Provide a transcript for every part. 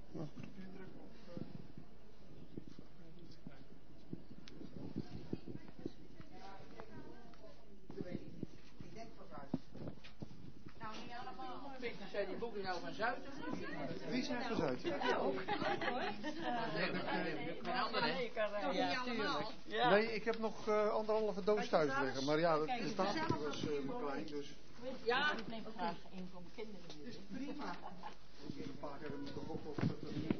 Zijn die boeken nou van Zuid? Wie zijn van Zuid? Ja, ook. Nee, ik heb nog anderhalve doos thuis liggen. Maar ja, de tafel was maar klein, dus... Ja, ik neem graag een voor mijn kinderen. Het is prima. Ik heb een paar keer moeten hoppen op het...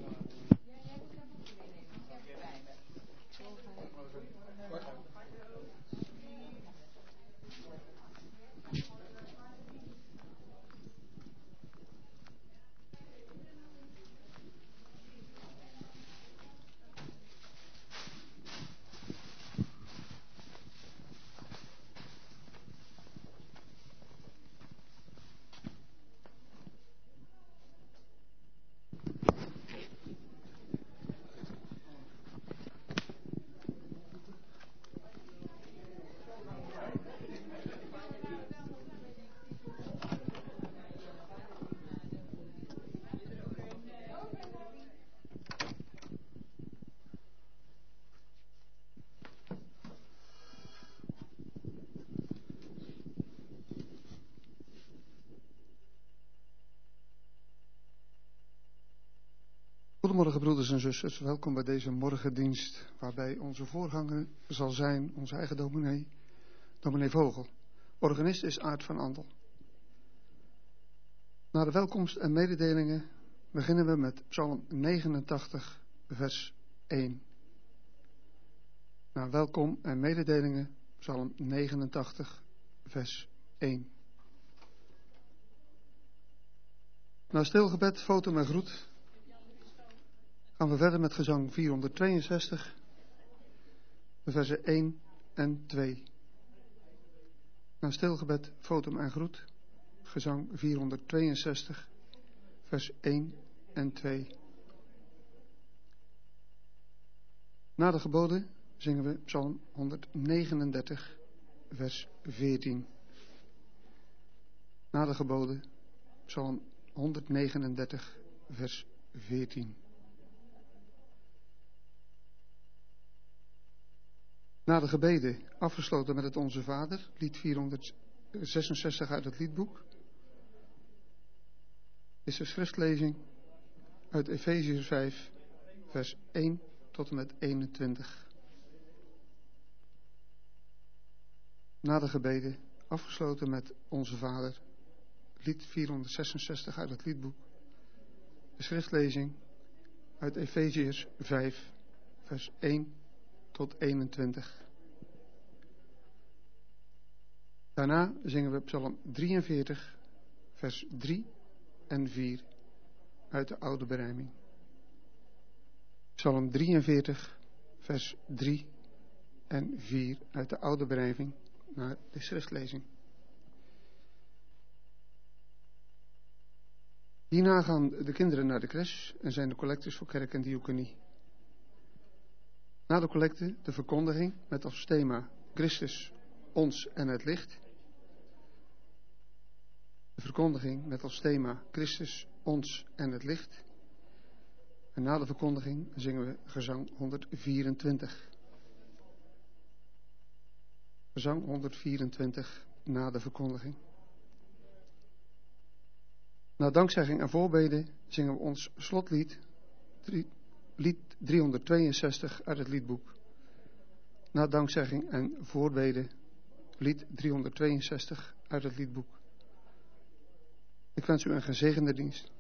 Goedemorgen broeders en zusters, welkom bij deze morgendienst waarbij onze voorganger zal zijn, onze eigen dominee Vogel. Organist is Aart van Andel. Na de welkomst en mededelingen beginnen we met Psalm 89 vers 1. Na welkom en mededelingen Psalm 89 vers 1. Na stilgebed, foto en groet gaan we verder met gezang 462, de versen 1 en 2. Na stilgebed, fotum en groet, gezang 462, vers 1 en 2. Na de geboden zingen we Psalm 139, vers 14. Na de geboden, Psalm 139, vers 14. Na de gebeden, afgesloten met het Onze Vader, lied 466 uit het liedboek, is de schriftlezing uit Efeziërs 5, vers 1 tot en met 21. Na de gebeden, afgesloten met Onze Vader, lied 466 uit het liedboek, de schriftlezing uit Efeziërs 5, vers 1 tot 21. Daarna zingen we Psalm 43, vers 3 en 4 uit de oude berijming. Psalm 43, vers 3 en 4 uit de oude berijming naar de schriftlezing. Hierna gaan de kinderen naar de crash en zijn de collectes voor kerk en diaconie. Na de collecte de verkondiging met als thema Christus, ons en het licht. De verkondiging met als thema Christus, ons en het licht. En na de verkondiging zingen we gezang 124. Gezang 124 na de verkondiging. Na dankzegging en voorbeden zingen we ons slotlied, lied 362 uit het liedboek. Na dankzegging en voorbeden, lied 362 uit het liedboek. Ik wens u een gezegende dienst.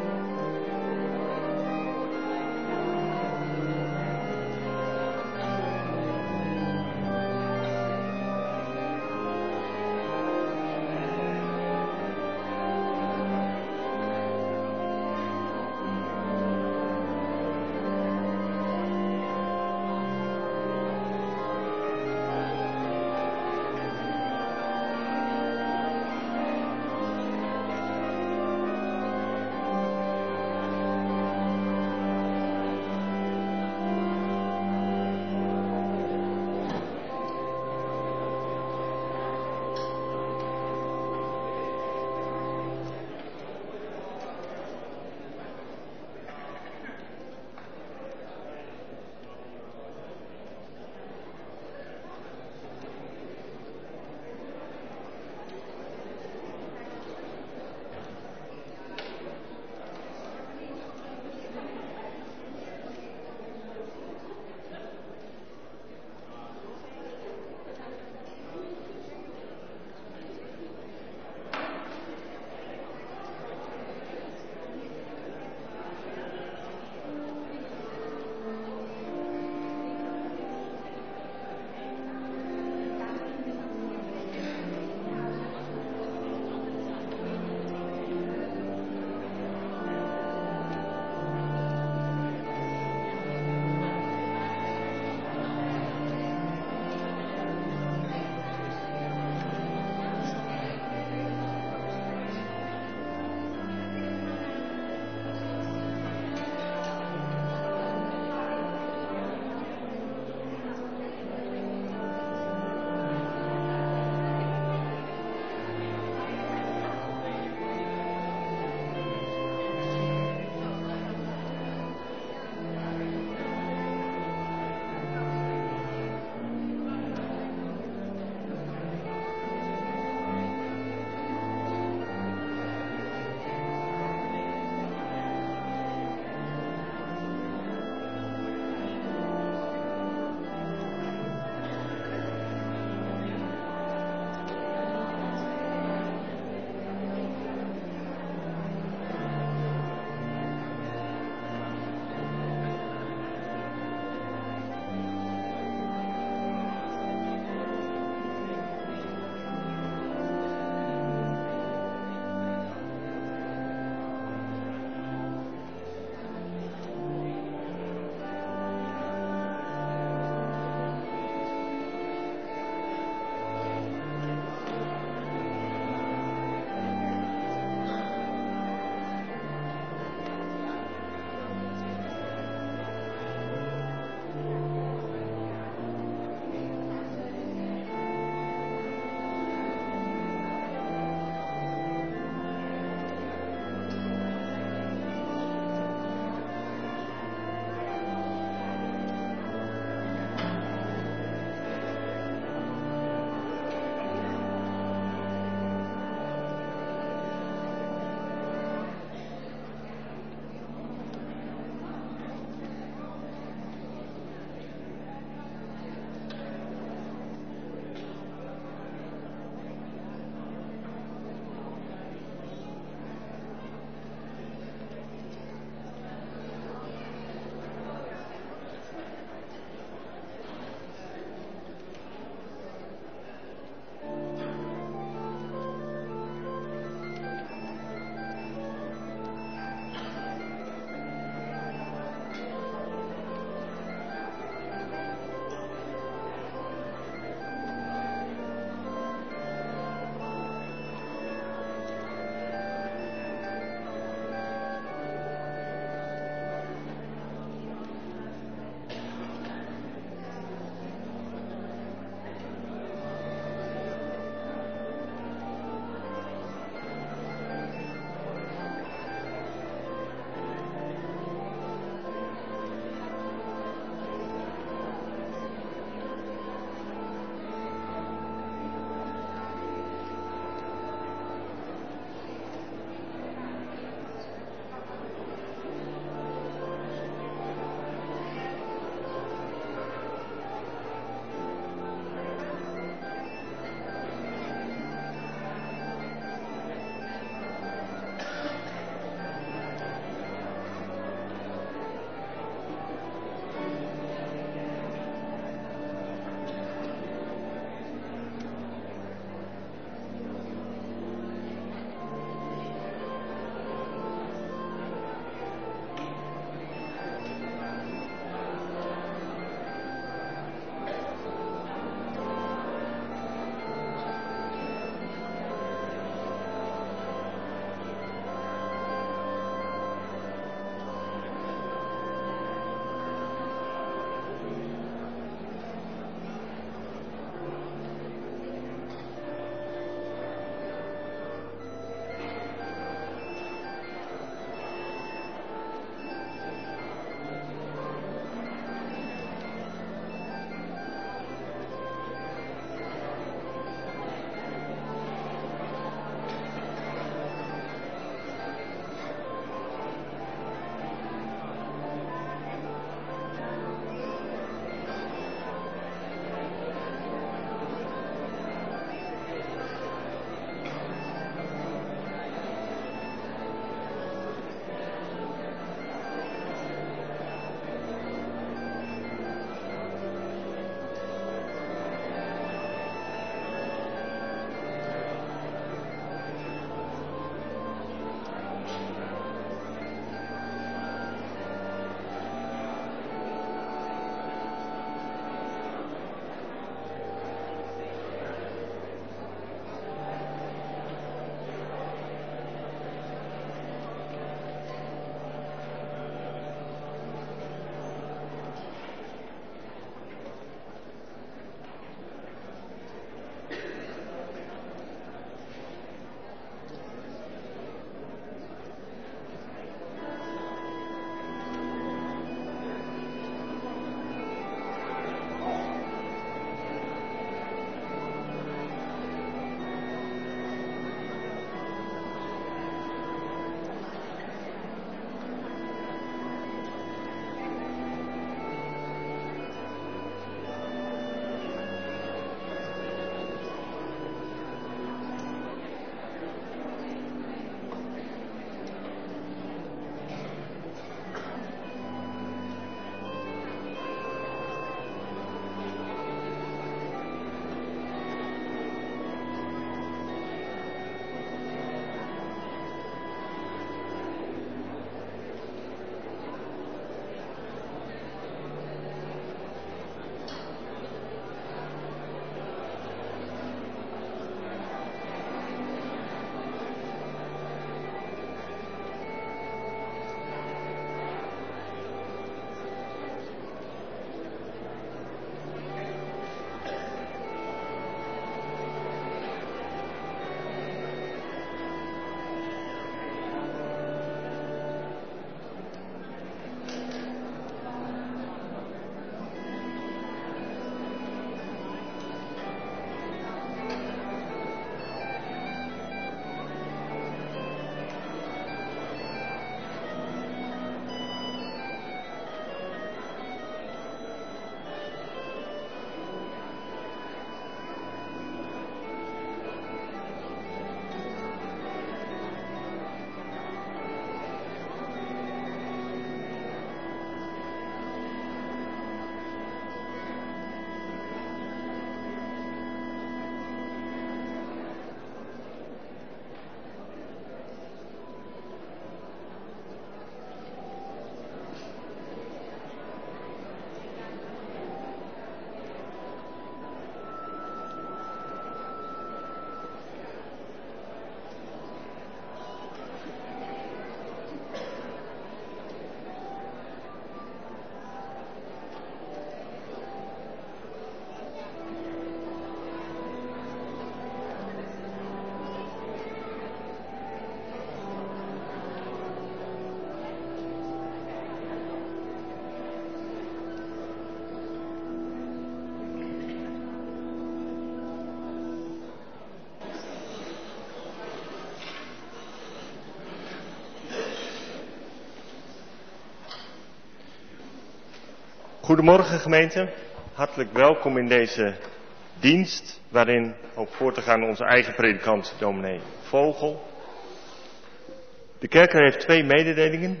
Goedemorgen gemeente, hartelijk welkom in deze dienst waarin ook voor te gaan onze eigen predikant dominee Vogel. De kerker heeft 2 mededelingen.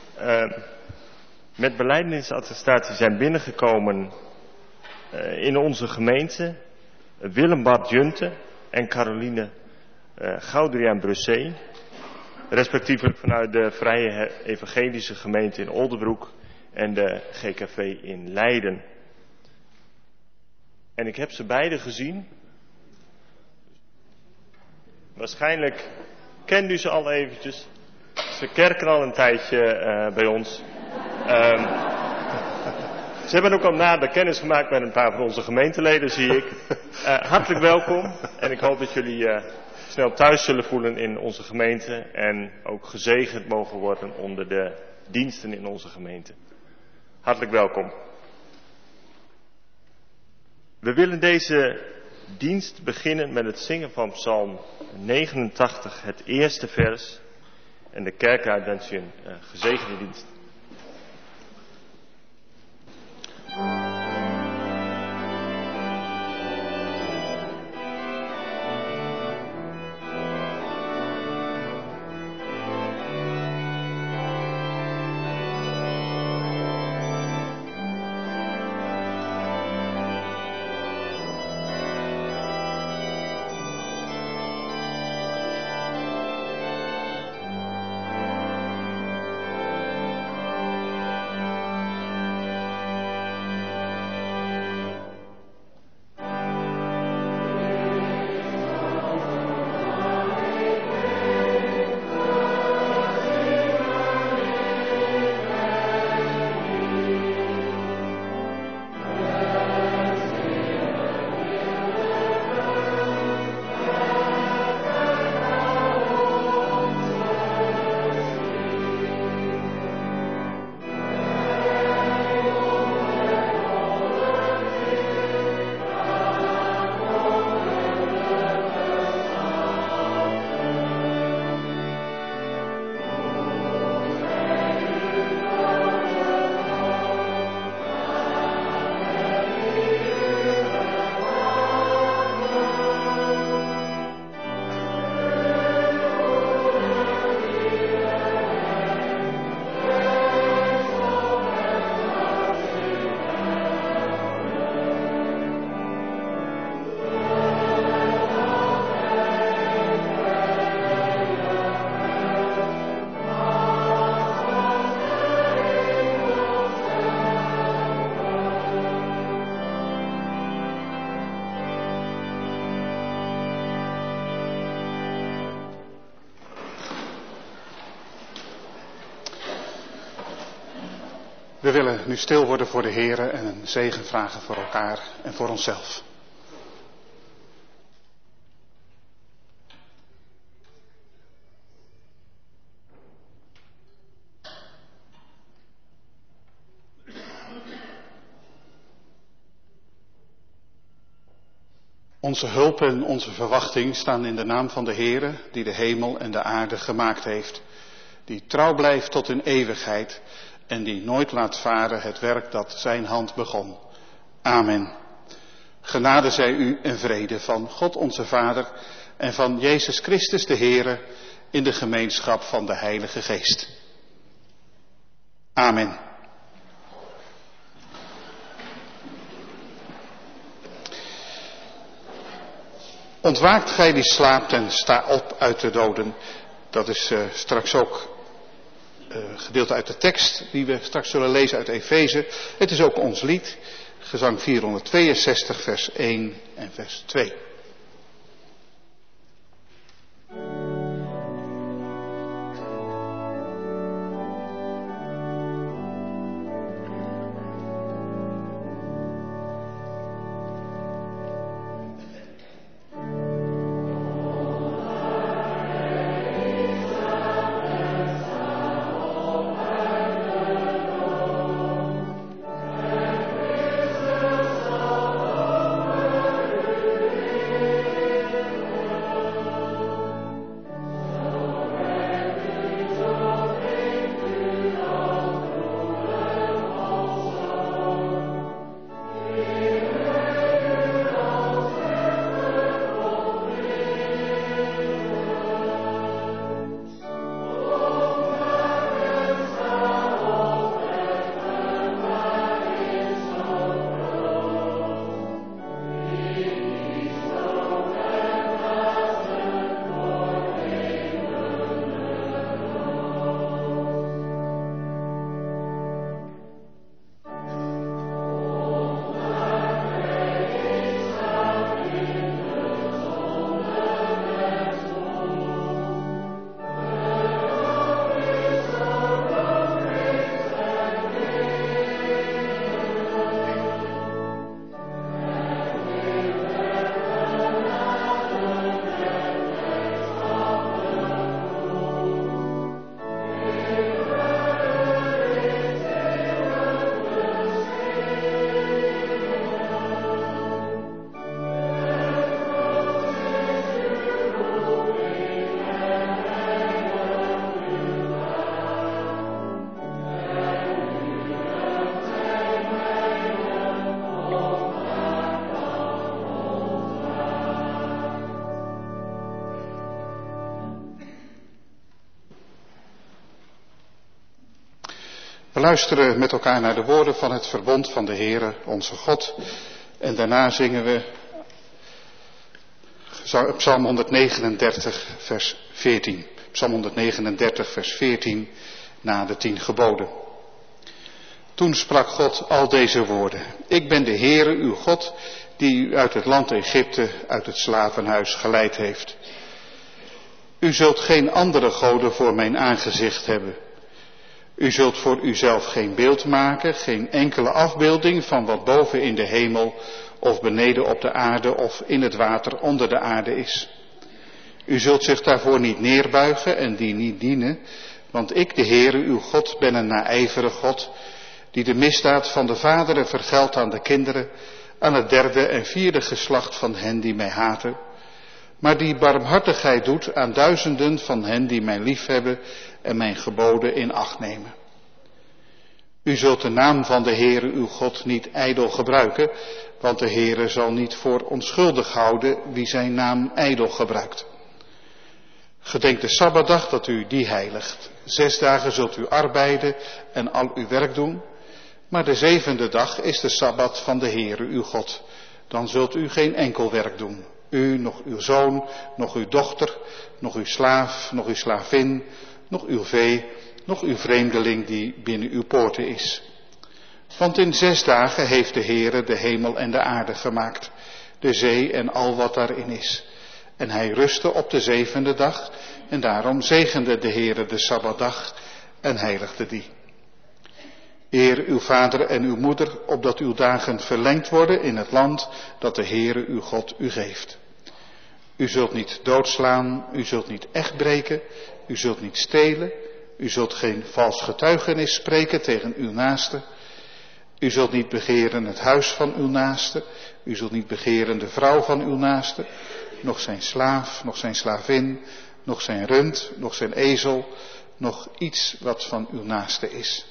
Met belijdensattestatie zijn binnengekomen in onze gemeente Willem Bart Junte en Caroline Goudriaan Brussé, respectievelijk vanuit de Vrije Evangelische Gemeente in Oldebroek en de GKV in Leiden. En ik heb ze beide gezien. Waarschijnlijk kent u ze al eventjes. Ze kerken al een tijdje bij ons. Ze hebben ook al nader kennis gemaakt met een paar van onze gemeenteleden, zie ik. Hartelijk welkom en ik hoop dat jullie snel thuis zullen voelen in onze gemeente en ook gezegend mogen worden onder de diensten in onze gemeente. Hartelijk welkom. We willen deze dienst beginnen met het zingen van Psalm 89, het eerste vers. En de kerkraad wens je een gezegende dienst. We willen nu stil worden voor de Here en een zegen vragen voor elkaar en voor onszelf. Onze hulp en onze verwachting staan in de naam van de Heere, die de hemel en de aarde gemaakt heeft, die trouw blijft tot in eeuwigheid en die nooit laat varen het werk dat zijn hand begon. Amen. Genade zij u en vrede van God onze Vader en van Jezus Christus de Heere in de gemeenschap van de Heilige Geest. Amen. Ontwaakt gij die slaapt en sta op uit de doden. Dat is straks ook gedeelte uit de tekst die we straks zullen lezen uit Efeze. Het is ook ons lied, gezang 462 vers 1 en vers 2. We luisteren met elkaar naar de woorden van het verbond van de Heere, onze God. En daarna zingen we Psalm 139, vers 14. Psalm 139, vers 14, na de 10 geboden. Toen sprak God al deze woorden. Ik ben de Heere, uw God, die u uit het land Egypte, uit het slavenhuis geleid heeft. U zult geen andere goden voor mijn aangezicht hebben. U zult voor uzelf geen beeld maken, geen enkele afbeelding van wat boven in de hemel of beneden op de aarde of in het water onder de aarde is. U zult zich daarvoor niet neerbuigen en die niet dienen, want ik, de Heere, uw God, ben een naijverig God, die de misdaad van de vaderen vergeldt aan de kinderen, aan het 3e en 4e geslacht van hen die mij haten, maar die barmhartigheid doet aan duizenden van hen die mij liefhebben en mijn geboden in acht nemen. U zult de naam van de Heere uw God niet ijdel gebruiken, want de Heere zal niet voor onschuldig houden wie zijn naam ijdel gebruikt. Gedenk de Sabbatdag dat u die heiligt. 6 dagen zult u arbeiden en al uw werk doen, maar de 7e dag is de Sabbat van de Heere uw God. Dan zult u geen enkel werk doen. U, nog uw zoon, nog uw dochter, nog uw slaaf, nog uw slavin, nog uw vee, nog uw vreemdeling die binnen uw poorten is. Want in 6 dagen heeft de Heere de hemel en de aarde gemaakt, de zee en al wat daarin is. En hij rustte op de 7e dag en daarom zegende de Heere de Sabbatdag en heiligde die. Eer uw vader en uw moeder, opdat uw dagen verlengd worden in het land dat de Heere uw God u geeft. U zult niet doodslaan, u zult niet echt breken, u zult niet stelen, u zult geen vals getuigenis spreken tegen uw naaste. U zult niet begeren het huis van uw naaste, u zult niet begeren de vrouw van uw naaste, nog zijn slaaf, nog zijn slavin, nog zijn rund, nog zijn ezel, nog iets wat van uw naaste is.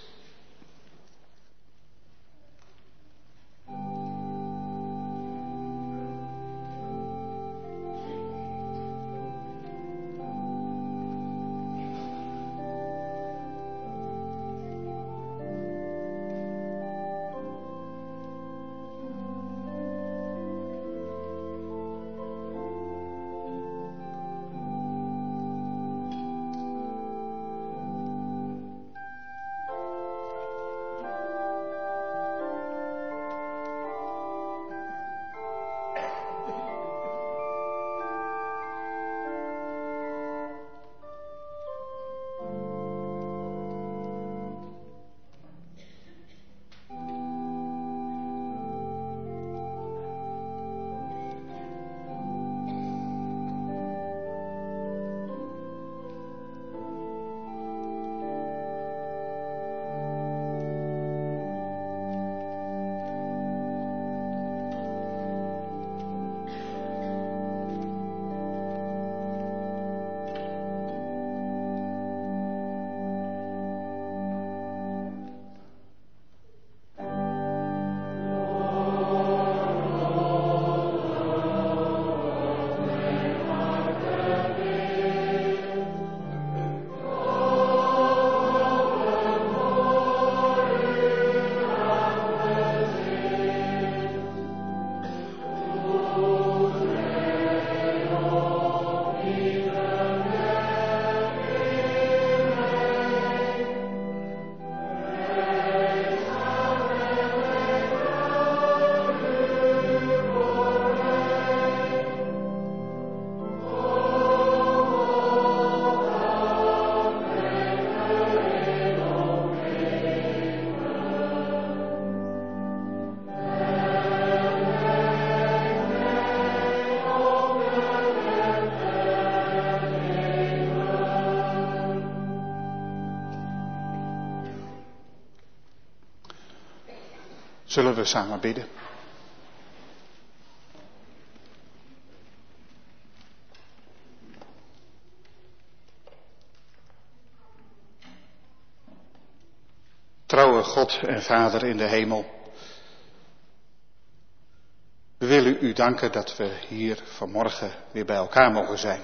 Zullen we samen bidden? Trouwe God en Vader in de hemel, we willen u danken dat we hier vanmorgen weer bij elkaar mogen zijn.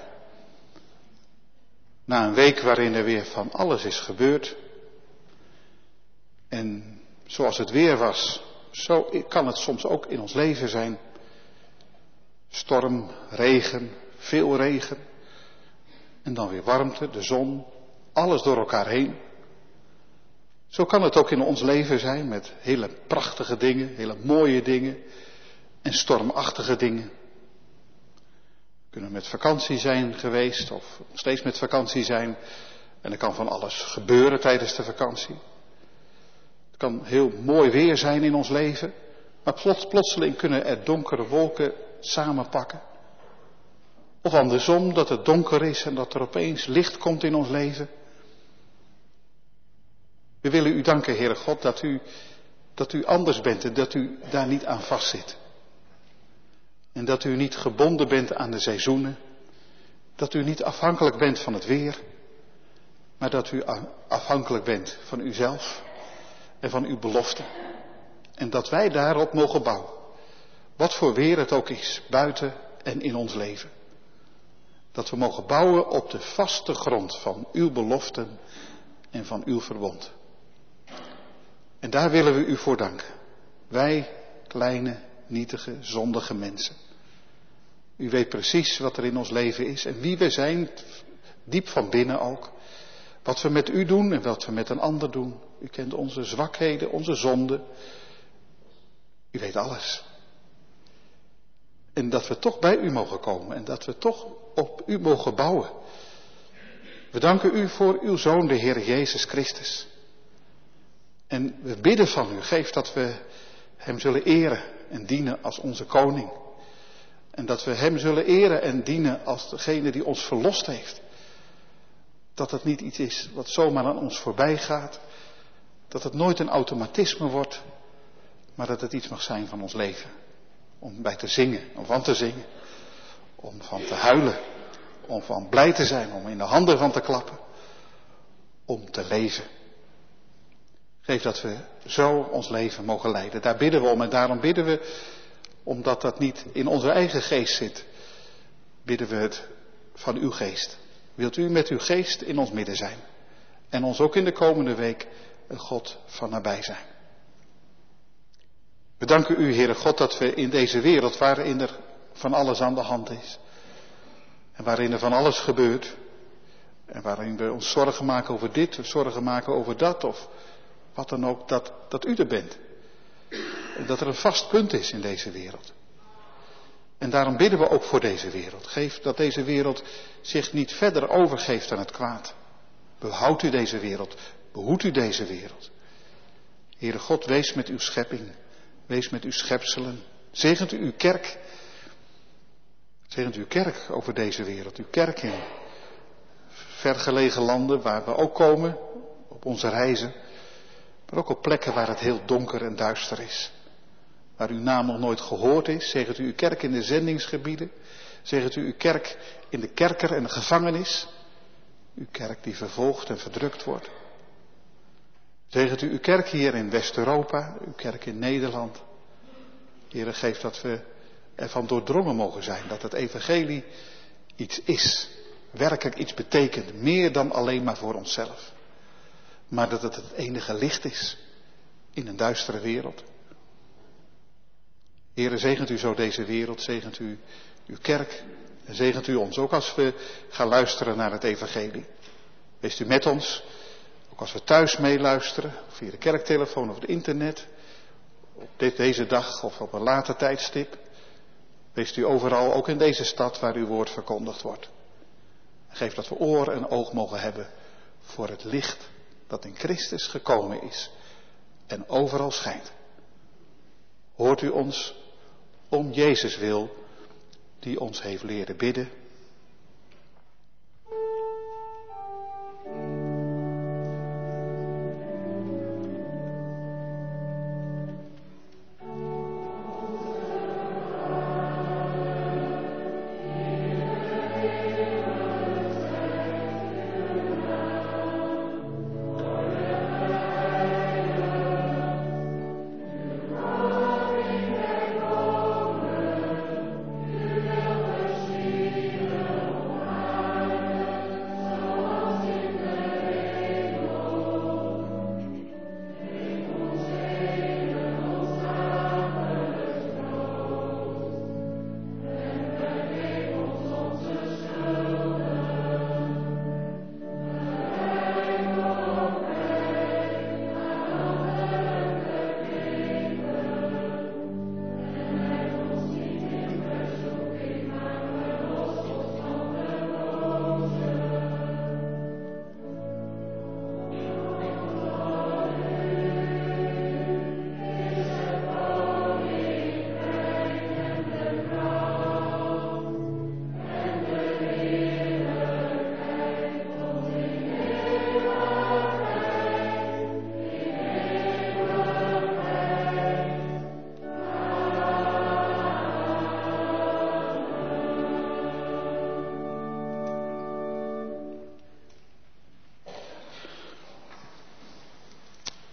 Na een week waarin er weer van alles is gebeurd. En zoals het weer was, zo kan het soms ook in ons leven zijn. Storm, regen, veel regen. En dan weer warmte, de zon, alles door elkaar heen. Zo kan het ook in ons leven zijn met hele prachtige dingen, hele mooie dingen en stormachtige dingen. We kunnen met vakantie zijn geweest of nog steeds met vakantie zijn. En er kan van alles gebeuren tijdens de vakantie. Het kan heel mooi weer zijn in ons leven. Maar plotseling kunnen er donkere wolken samenpakken. Of andersom, dat het donker is en dat er opeens licht komt in ons leven. We willen u danken, Heere God, dat u anders bent en dat u daar niet aan vastzit. En dat u niet gebonden bent aan de seizoenen. Dat u niet afhankelijk bent van het weer. Maar dat u afhankelijk bent van uzelf en van uw belofte. En dat wij daarop mogen bouwen. Wat voor weer het ook is, buiten en in ons leven. Dat we mogen bouwen op de vaste grond van uw beloften en van uw verbond. En daar willen we u voor danken. Wij, kleine, nietige, zondige mensen. U weet precies wat er in ons leven is en wie we zijn, diep van binnen ook. Wat we met u doen en wat we met een ander doen. U kent onze zwakheden, onze zonden. U weet alles. En dat we toch bij u mogen komen en dat we toch op u mogen bouwen. We danken u voor uw Zoon, de Heer Jezus Christus. En we bidden van u, geef dat we hem zullen eren en dienen als onze koning. En dat we hem zullen eren en dienen als degene die ons verlost heeft. Dat het niet iets is wat zomaar aan ons voorbij gaat. Dat het nooit een automatisme wordt. Maar dat het iets mag zijn van ons leven. Om bij te zingen, om van te zingen. Om van te huilen. Om van blij te zijn, om in de handen van te klappen. Om te leven. Geef dat we zo ons leven mogen leiden. Daar bidden we om en daarom bidden we, omdat dat niet in onze eigen geest zit, bidden we het van uw geest. Wilt u met uw geest in ons midden zijn. En ons ook in de komende week een God van nabij zijn. We danken u, Heere God, dat we in deze wereld waarin er van alles aan de hand is. En waarin er van alles gebeurt. En waarin we ons zorgen maken over dit of zorgen maken over dat of wat dan ook, dat u er bent. En dat er een vast punt is in deze wereld. En daarom bidden we ook voor deze wereld. Geef dat deze wereld zich niet verder overgeeft aan het kwaad. Behoud u deze wereld. Behoed u deze wereld. Heere God, wees met uw schepping. Wees met uw schepselen. Zegent u uw kerk. Zegent uw kerk over deze wereld. Uw kerk in vergelegen landen waar we ook komen. Op onze reizen. Maar ook op plekken waar het heel donker en duister is. Waar uw naam nog nooit gehoord is. Zegent u uw kerk in de zendingsgebieden. Zegent u uw kerk in de kerker en de gevangenis. Uw kerk die vervolgd en verdrukt wordt. Zegent u uw kerk hier in West-Europa. Uw kerk in Nederland. Heere, geef dat we ervan doordrongen mogen zijn. Dat het evangelie iets is. Werkelijk iets betekent. Meer dan alleen maar voor onszelf. Maar dat het het enige licht is. In een duistere wereld. Heere, zegent u zo deze wereld. Zegent u uw kerk. En zegent u ons ook als we gaan luisteren naar het evangelie. Wees u met ons. Ook als we thuis meeluisteren. Via de kerktelefoon of het internet. Op deze dag of op een later tijdstip. Wees u overal, ook in deze stad waar uw woord verkondigd wordt. En geef dat we oor en oog mogen hebben voor het licht dat in Christus gekomen is en overal schijnt. Hoort u ons om Jezus wil, die ons heeft leren bidden.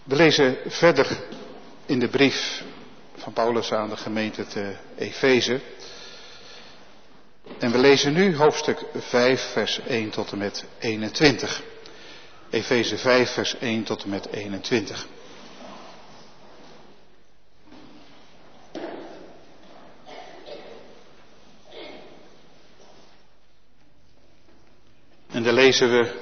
We lezen verder in de brief van Paulus aan de gemeente te Efeze. En we lezen nu hoofdstuk 5 vers 1 tot en met 21. Efeze 5 vers 1 tot en met 21. En daar lezen we: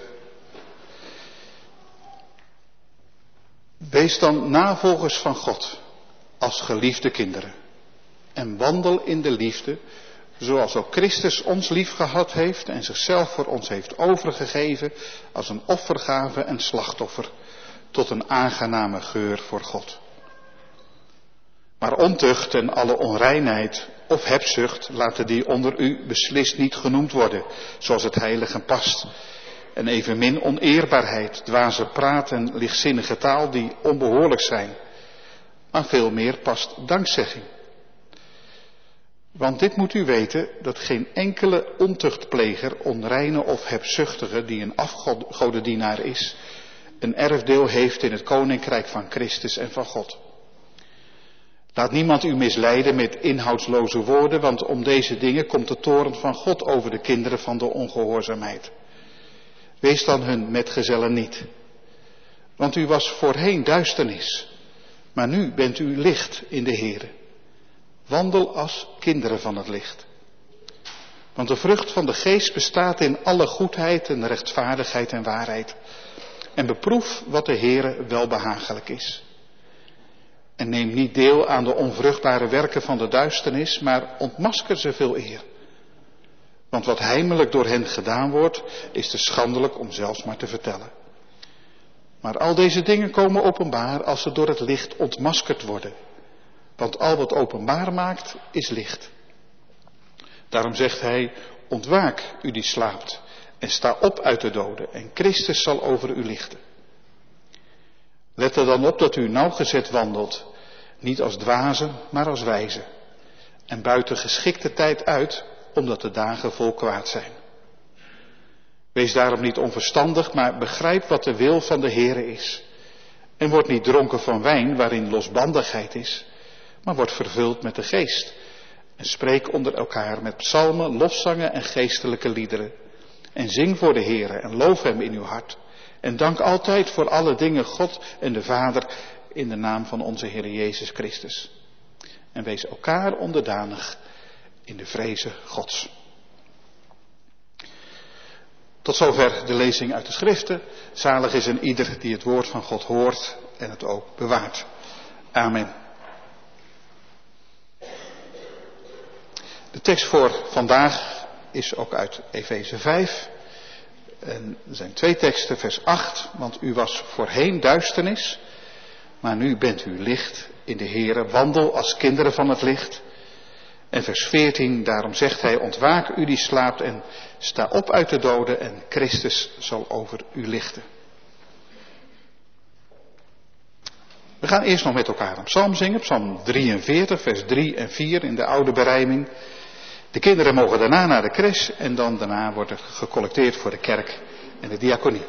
Wees dan navolgers van God als geliefde kinderen en wandel in de liefde, zoals ook Christus ons lief gehad heeft en zichzelf voor ons heeft overgegeven als een offergave en slachtoffer tot een aangename geur voor God. Maar ontucht en alle onreinheid of hebzucht, laten die onder u beslist niet genoemd worden, zoals het heilige past. En evenmin oneerbaarheid, dwaze praat en lichtzinnige taal die onbehoorlijk zijn. Maar veel meer past dankzegging. Want dit moet u weten, dat geen enkele ontuchtpleger, onreine of hebzuchtige die een afgodendienaar is, een erfdeel heeft in het koninkrijk van Christus en van God. Laat niemand u misleiden met inhoudsloze woorden, want om deze dingen komt de toorn van God over de kinderen van de ongehoorzaamheid. Wees dan hun metgezellen niet. Want u was voorheen duisternis, maar nu bent u licht in de Here. Wandel als kinderen van het licht. Want de vrucht van de geest bestaat in alle goedheid en rechtvaardigheid en waarheid. En beproef wat de Here welbehagelijk is. En neem niet deel aan de onvruchtbare werken van de duisternis, maar ontmasker ze veel eer. Want wat heimelijk door hen gedaan wordt, is te schandelijk om zelfs maar te vertellen. Maar al deze dingen komen openbaar als ze door het licht ontmaskerd worden. Want al wat openbaar maakt, is licht. Daarom zegt hij: ontwaak, u die slaapt, en sta op uit de doden, en Christus zal over u lichten. Let er dan op dat u nauwgezet wandelt, niet als dwazen, maar als wijzen. En buiten geschikte tijd uit, omdat de dagen vol kwaad zijn. Wees daarom niet onverstandig, maar begrijp wat de wil van de Heere is. En word niet dronken van wijn waarin losbandigheid is, maar word vervuld met de geest. En spreek onder elkaar met psalmen, lofzangen en geestelijke liederen. En zing voor de Heere en loof hem in uw hart. En dank altijd voor alle dingen God en de Vader in de naam van onze Heer Jezus Christus. En wees elkaar onderdanig in de vreze Gods. Tot zover de lezing uit de schriften. Zalig is een ieder die het woord van God hoort en het ook bewaart. Amen. De tekst voor vandaag is ook uit Efeze 5. En er zijn twee teksten, vers 8. Want u was voorheen duisternis, maar nu bent u licht in de Here. Wandel als kinderen van het licht. En vers 14, daarom zegt hij: ontwaak u die slaapt en sta op uit de doden en Christus zal over u lichten. We gaan eerst nog met elkaar een psalm zingen, psalm 43, vers 3 en 4 in de oude berijming. De kinderen mogen daarna naar de crash en dan daarna wordt er gecollecteerd voor de kerk en de diaconie.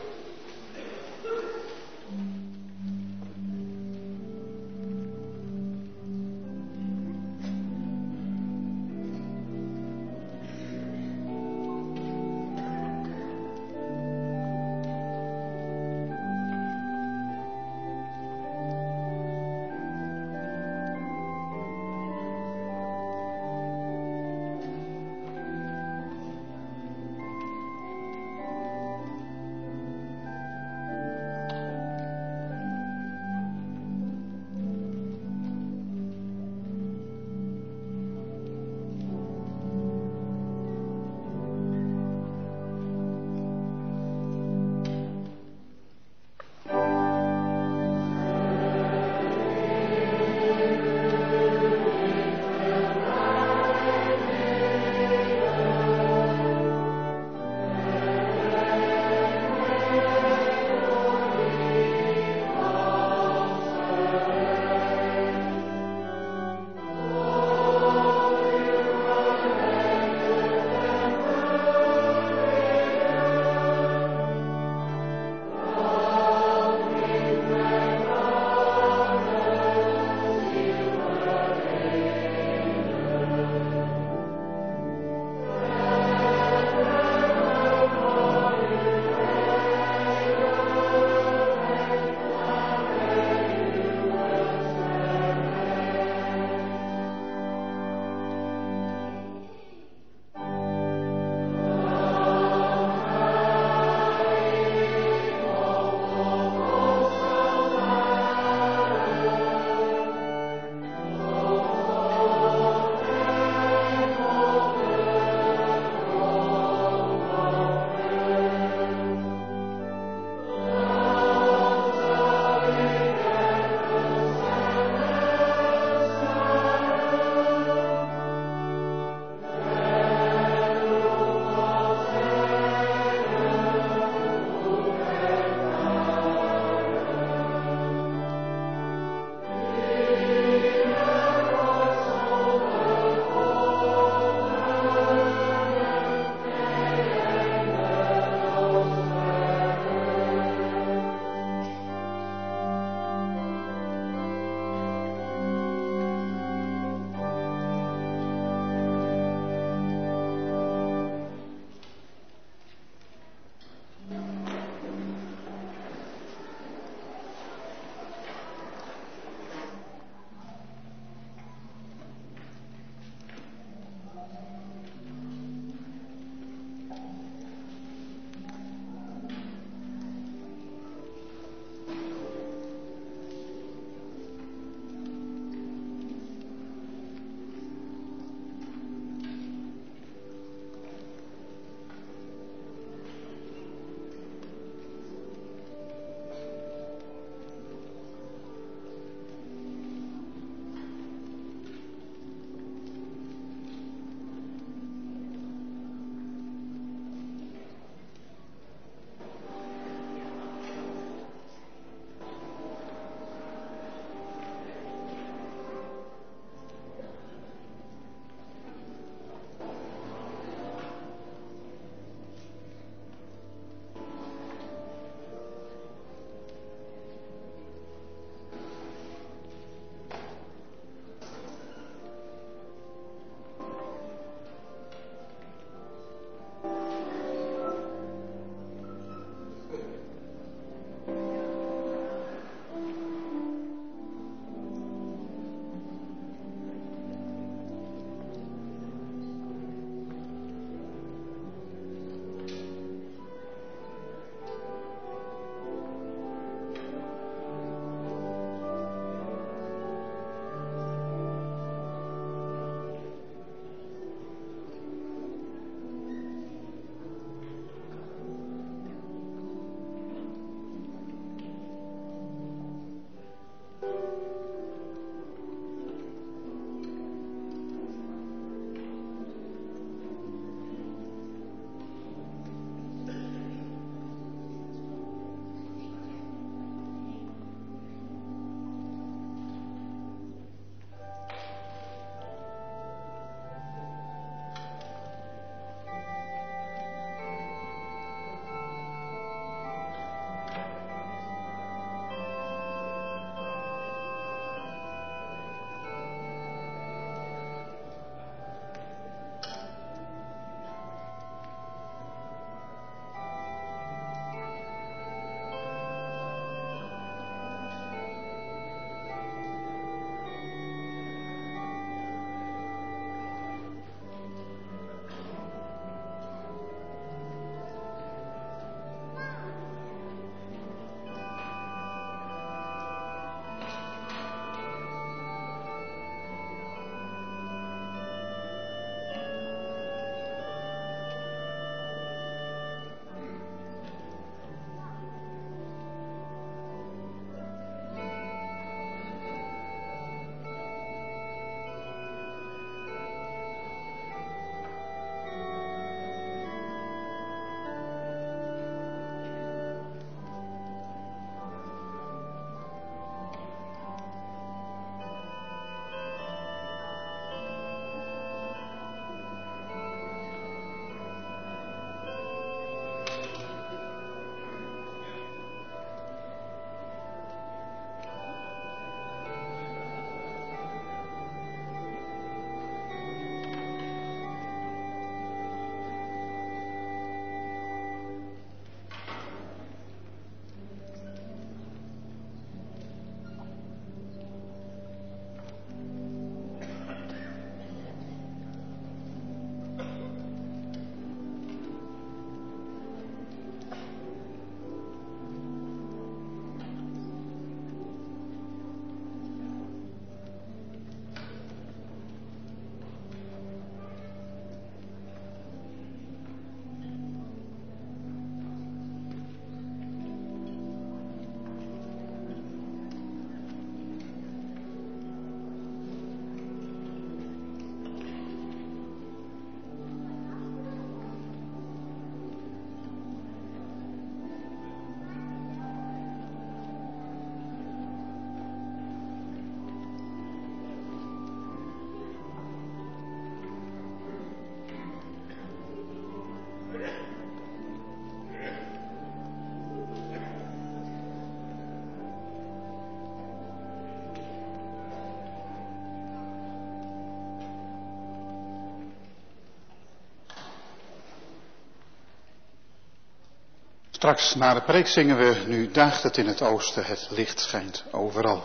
Straks na de preek zingen we: nu daagt het in het oosten, het licht schijnt overal.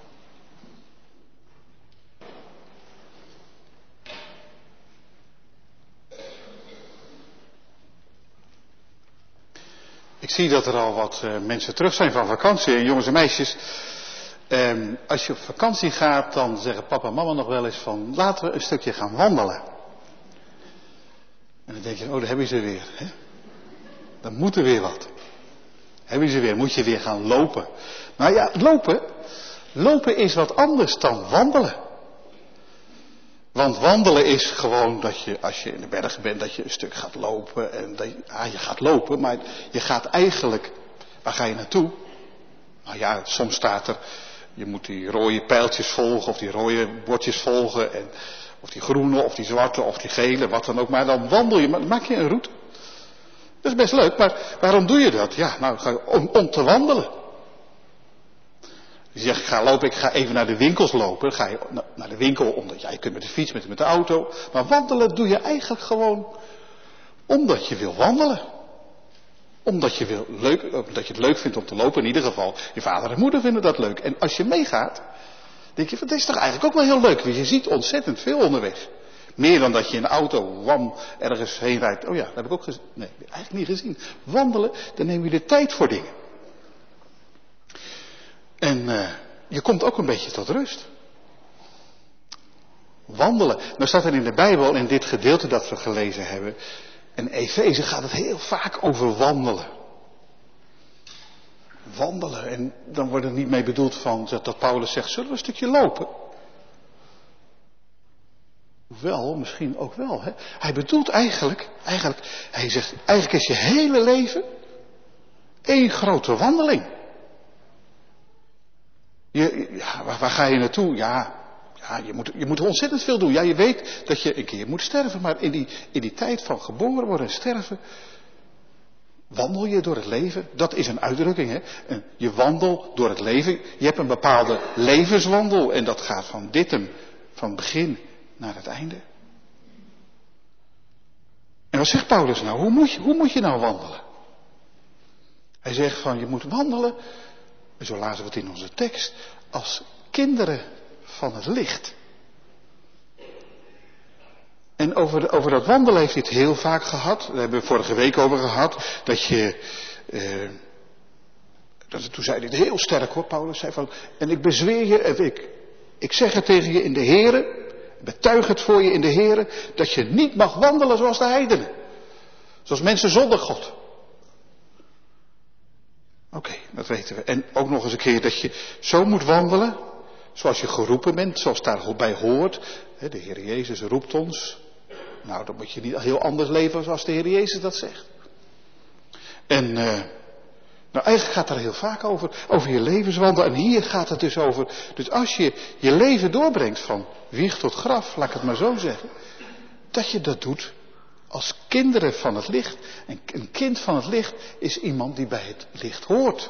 Ik zie dat er al wat mensen terug zijn van vakantie, jongens en meisjes. Als je op vakantie gaat, dan zeggen papa en mama nog wel eens van: laten we een stukje gaan wandelen. En dan denk je: oh, daar hebben ze weer. Hè? Dan moet er weer wat. Hebben ze weer, moet je weer gaan lopen. Nou ja, lopen is wat anders dan wandelen. Want wandelen is gewoon dat je, als je in de bergen bent, dat je een stuk gaat lopen. En dat je gaat lopen, maar je gaat eigenlijk, waar ga je naartoe? Nou ja, soms staat er, je moet die rode pijltjes volgen, of die rode bordjes volgen. Of die groene, of die zwarte, of die gele, wat dan ook. Maar dan wandel je, maak je een route. Dat is best leuk, maar waarom doe je dat? Ja, nou, om te wandelen. Je zegt, ik ga lopen, ik ga even naar de winkels lopen. Dan ga je naar de winkel, omdat je kunt met de fiets, met de auto. Maar wandelen doe je eigenlijk gewoon omdat je wil wandelen. Omdat je het leuk vindt om te lopen. In ieder geval, je vader en moeder vinden dat leuk. En als je meegaat, denk je, dat is toch eigenlijk ook wel heel leuk. Want je ziet ontzettend veel onderweg. Meer dan dat je in de auto ergens heen rijdt. Oh ja, dat heb ik ook gezien. Nee, eigenlijk niet gezien. Wandelen, dan neem je de tijd voor dingen. En je komt ook een beetje tot rust. Wandelen. Nou staat er in de Bijbel, in dit gedeelte dat we gelezen hebben. En Efeze gaat het heel vaak over wandelen. Wandelen. En dan wordt er niet mee bedoeld van dat Paulus zegt, zullen we een stukje lopen? Wel, misschien ook wel. Hè? Hij bedoelt eigenlijk, hij zegt, eigenlijk is je hele leven één grote wandeling. Waar ga je naartoe? Ja, je moet ontzettend veel doen. Ja, je weet dat je een keer moet sterven, maar in die tijd van geboren worden en sterven, wandel je door het leven. Dat is een uitdrukking, hè. Je wandelt door het leven. Je hebt een bepaalde levenswandel en dat gaat van van begin naar het einde. En wat zegt Paulus nou? Hoe moet je nou wandelen? Hij zegt van, je moet wandelen, en zo lazen we het in onze tekst, als kinderen van het licht. En over dat wandelen heeft hij het heel vaak gehad. Daar hebben we vorige week over gehad. Toen zei hij het heel sterk hoor, Paulus zei van, en ik bezweer je, ik zeg het tegen je in de Here, betuig het voor je in de Here, dat je niet mag wandelen zoals de heidenen. Zoals mensen zonder God. Oké, dat weten we. En ook nog eens een keer dat je zo moet wandelen, zoals je geroepen bent, zoals daarbij hoort. De Heer Jezus roept ons. Nou, dan moet je niet heel anders leven zoals de Heer Jezus dat zegt. En nou, eigenlijk gaat het er heel vaak over je levenswandel. En hier gaat het dus over. Dus als je je leven doorbrengt van wieg tot graf, laat ik het maar zo zeggen. Dat je dat doet als kinderen van het licht. En een kind van het licht is iemand die bij het licht hoort.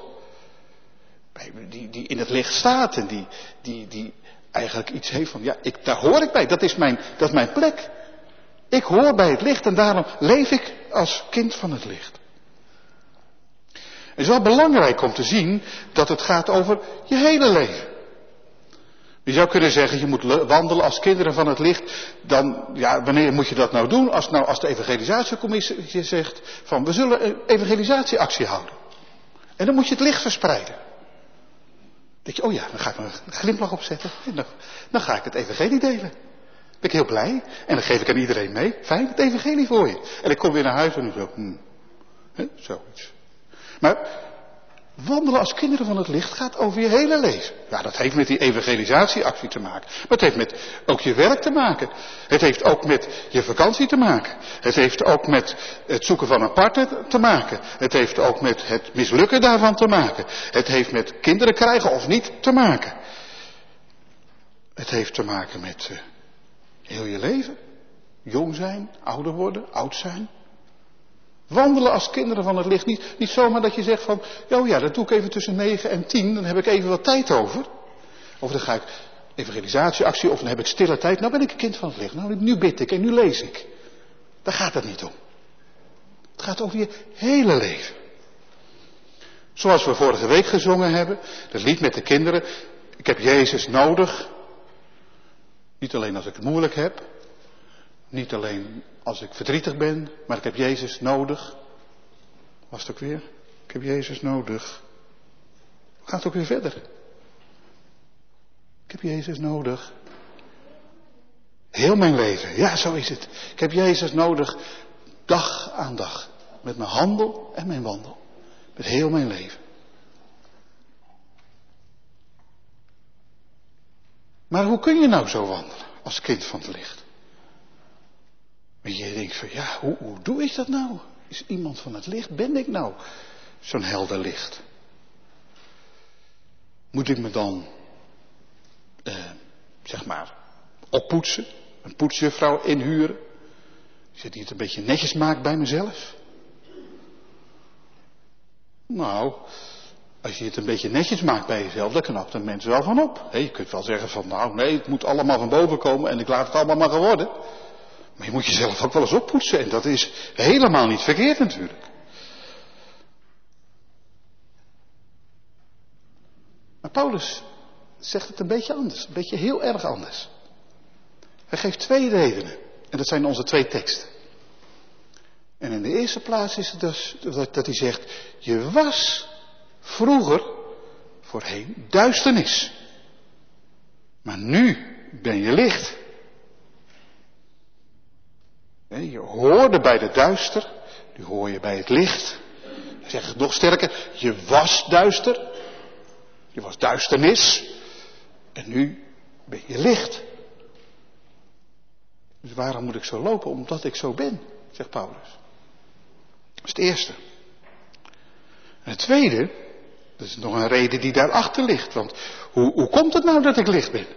Die in het licht staat en die eigenlijk iets heeft van, ja, daar hoor ik bij. Dat is mijn plek. Ik hoor bij het licht en daarom leef ik als kind van het licht. Het is wel belangrijk om te zien dat het gaat over je hele leven. Je zou kunnen zeggen, je moet wandelen als kinderen van het licht. Dan, ja, wanneer moet je dat nou doen? Als de evangelisatiecommissie zegt van, we zullen een evangelisatieactie houden. En dan moet je het licht verspreiden. Dan denk je, oh ja, dan ga ik een glimlach opzetten. En dan ga ik het evangelie delen. Ben ik heel blij. En dan geef ik aan iedereen mee. Fijn, het evangelie voor je. En ik kom weer naar huis en zo. Zoiets. Maar wandelen als kinderen van het licht gaat over je hele leven. Ja, dat heeft met die evangelisatieactie te maken. Maar het heeft met ook je werk te maken. Het heeft ook met je vakantie te maken. Het heeft ook met het zoeken van een partner te maken. Het heeft ook met het mislukken daarvan te maken. Het heeft met kinderen krijgen of niet te maken. Het heeft te maken met heel je leven. Jong zijn, ouder worden, oud zijn. Wandelen als kinderen van het licht. Niet zomaar dat je zegt van, oh ja, dat doe ik even tussen 9 en 10. Dan heb ik even wat tijd over. Of dan ga ik evangelisatieactie, of dan heb ik stille tijd. Nou ben ik een kind van het licht. Nou, nu bid ik en nu lees ik. Daar gaat het niet om. Het gaat over je hele leven. Zoals we vorige week gezongen hebben, dat lied met de kinderen. Ik heb Jezus nodig. Niet alleen als ik het moeilijk heb. Niet alleen als ik verdrietig ben. Maar ik heb Jezus nodig. Was het ook weer? Ik heb Jezus nodig. Gaat het ook weer verder. Ik heb Jezus nodig. Heel mijn leven. Ja, zo is het. Ik heb Jezus nodig. Dag aan dag. Met mijn handel en mijn wandel. Met heel mijn leven. Maar hoe kun je nou zo wandelen als kind van het licht? En je denkt van ja, hoe doe ik dat nou? Is iemand van het licht? Ben ik nou zo'n helder licht? Moet ik me dan, zeg maar, oppoetsen? Een poetsjuffrouw inhuren? Die het een beetje netjes maakt bij mezelf? Nou, als je het een beetje netjes maakt bij jezelf, dan knapt een mens wel van op. Je kunt wel zeggen van, nou nee, het moet allemaal van boven komen en ik laat het allemaal maar geworden. Maar je moet jezelf ook wel eens oppoetsen en dat is helemaal niet verkeerd natuurlijk. Maar Paulus zegt het een beetje anders, een beetje heel erg anders. Hij geeft 2 redenen en dat zijn onze 2 teksten. En in de eerste plaats is het dus dat hij zegt, je was vroeger voorheen duisternis. Maar nu ben je licht. Je hoorde bij de duister, nu hoor je bij het licht. Dan zeg ik nog sterker, je was duister. Je was duisternis. En nu ben je licht. Dus waarom moet ik zo lopen? Omdat ik zo ben, zegt Paulus. Dat is het eerste. En het tweede, dat is nog een reden die daarachter ligt. Want hoe komt het nou dat ik licht ben?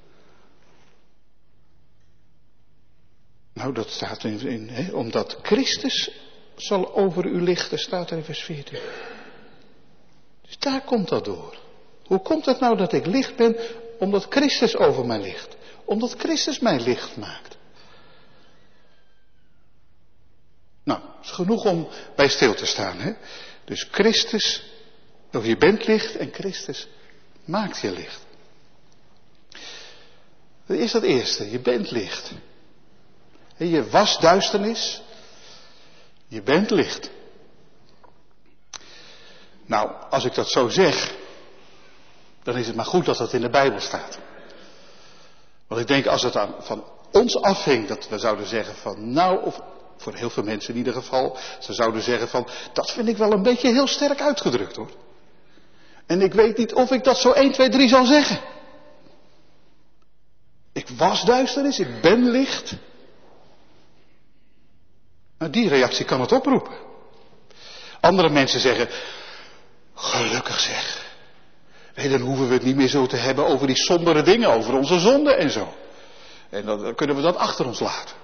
Nou, dat staat omdat Christus zal over u lichten, staat er in vers 14. Dus daar komt dat door. Hoe komt het nou dat ik licht ben? Omdat Christus over mij ligt. Omdat Christus mij licht maakt. Nou, het is genoeg om bij stil te staan. Hè? Dus Christus, of je bent licht en Christus maakt je licht. Dat is het eerste, je bent licht. Je was duisternis, je bent licht. Nou, als ik dat zo zeg, dan is het maar goed dat dat in de Bijbel staat. Want ik denk als het van ons afhing, dat we zouden zeggen van nou, of voor heel veel mensen in ieder geval, ze zouden zeggen van dat vind ik wel een beetje heel sterk uitgedrukt hoor. En ik weet niet of ik dat zo 1, 2, 3 zal zeggen. Ik was duisternis, ik ben licht. Nou, die reactie kan het oproepen. Andere mensen zeggen, gelukkig zeg. Dan hoeven we het niet meer zo te hebben over die sombere dingen, over onze zonde en zo. En dan kunnen we dat achter ons laten.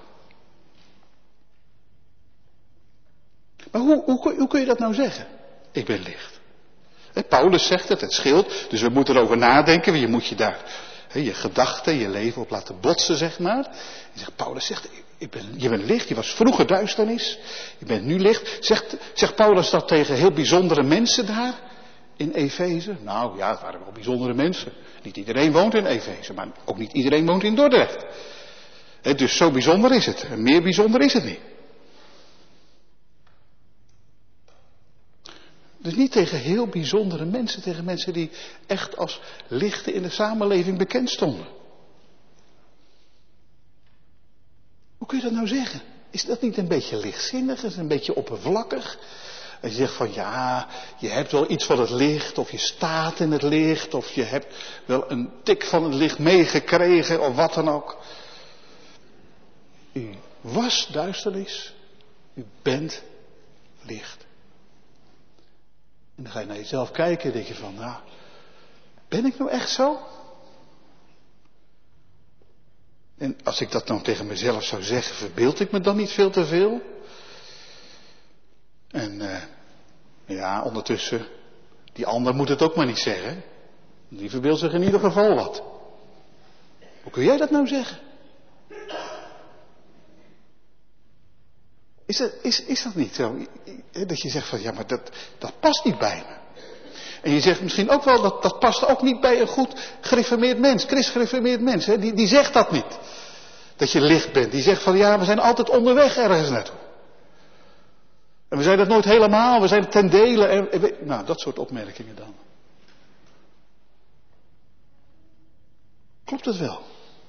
Maar hoe kun je dat nou zeggen? Ik ben licht. Paulus zegt het scheelt, dus we moeten erover nadenken. Je moet je daar je gedachten, je leven op laten botsen, zeg maar. En Paulus zegt, je bent licht, je was vroeger duisternis, je bent nu licht. Zegt Paulus dat tegen heel bijzondere mensen daar in Efeze? Nou ja, het waren wel bijzondere mensen. Niet iedereen woont in Efeze, maar ook niet iedereen woont in Dordrecht. Dus zo bijzonder is het. En meer bijzonder is het niet. Dus niet tegen heel bijzondere mensen, tegen mensen die echt als lichten in de samenleving bekend stonden. Hoe kun je dat nou zeggen? Is dat niet een beetje lichtzinnig? Is het een beetje oppervlakkig? Als je zegt van ja, je hebt wel iets van het licht, of je staat in het licht, of je hebt wel een tik van het licht meegekregen, of wat dan ook. U was duisternis, u bent licht. En dan ga je naar jezelf kijken en denk je van, nou, ben ik nou echt zo? En als ik dat nou tegen mezelf zou zeggen, verbeeld ik me dan niet veel te veel? En ja, ondertussen, die ander moet het ook maar niet zeggen. Die verbeeldt zich in ieder geval wat. Hoe kun jij dat nou zeggen? Is dat niet zo? Dat je zegt van, ja, maar dat past niet bij me. En je zegt misschien ook wel, dat past ook niet bij een goed gereformeerd mens, christgereformeerd mens. Hè? Die zegt dat niet. Dat je licht bent. Die zegt van ja, we zijn altijd onderweg ergens naartoe. En we zijn dat nooit helemaal, we zijn ten dele. Nou, dat soort opmerkingen dan. Klopt het wel?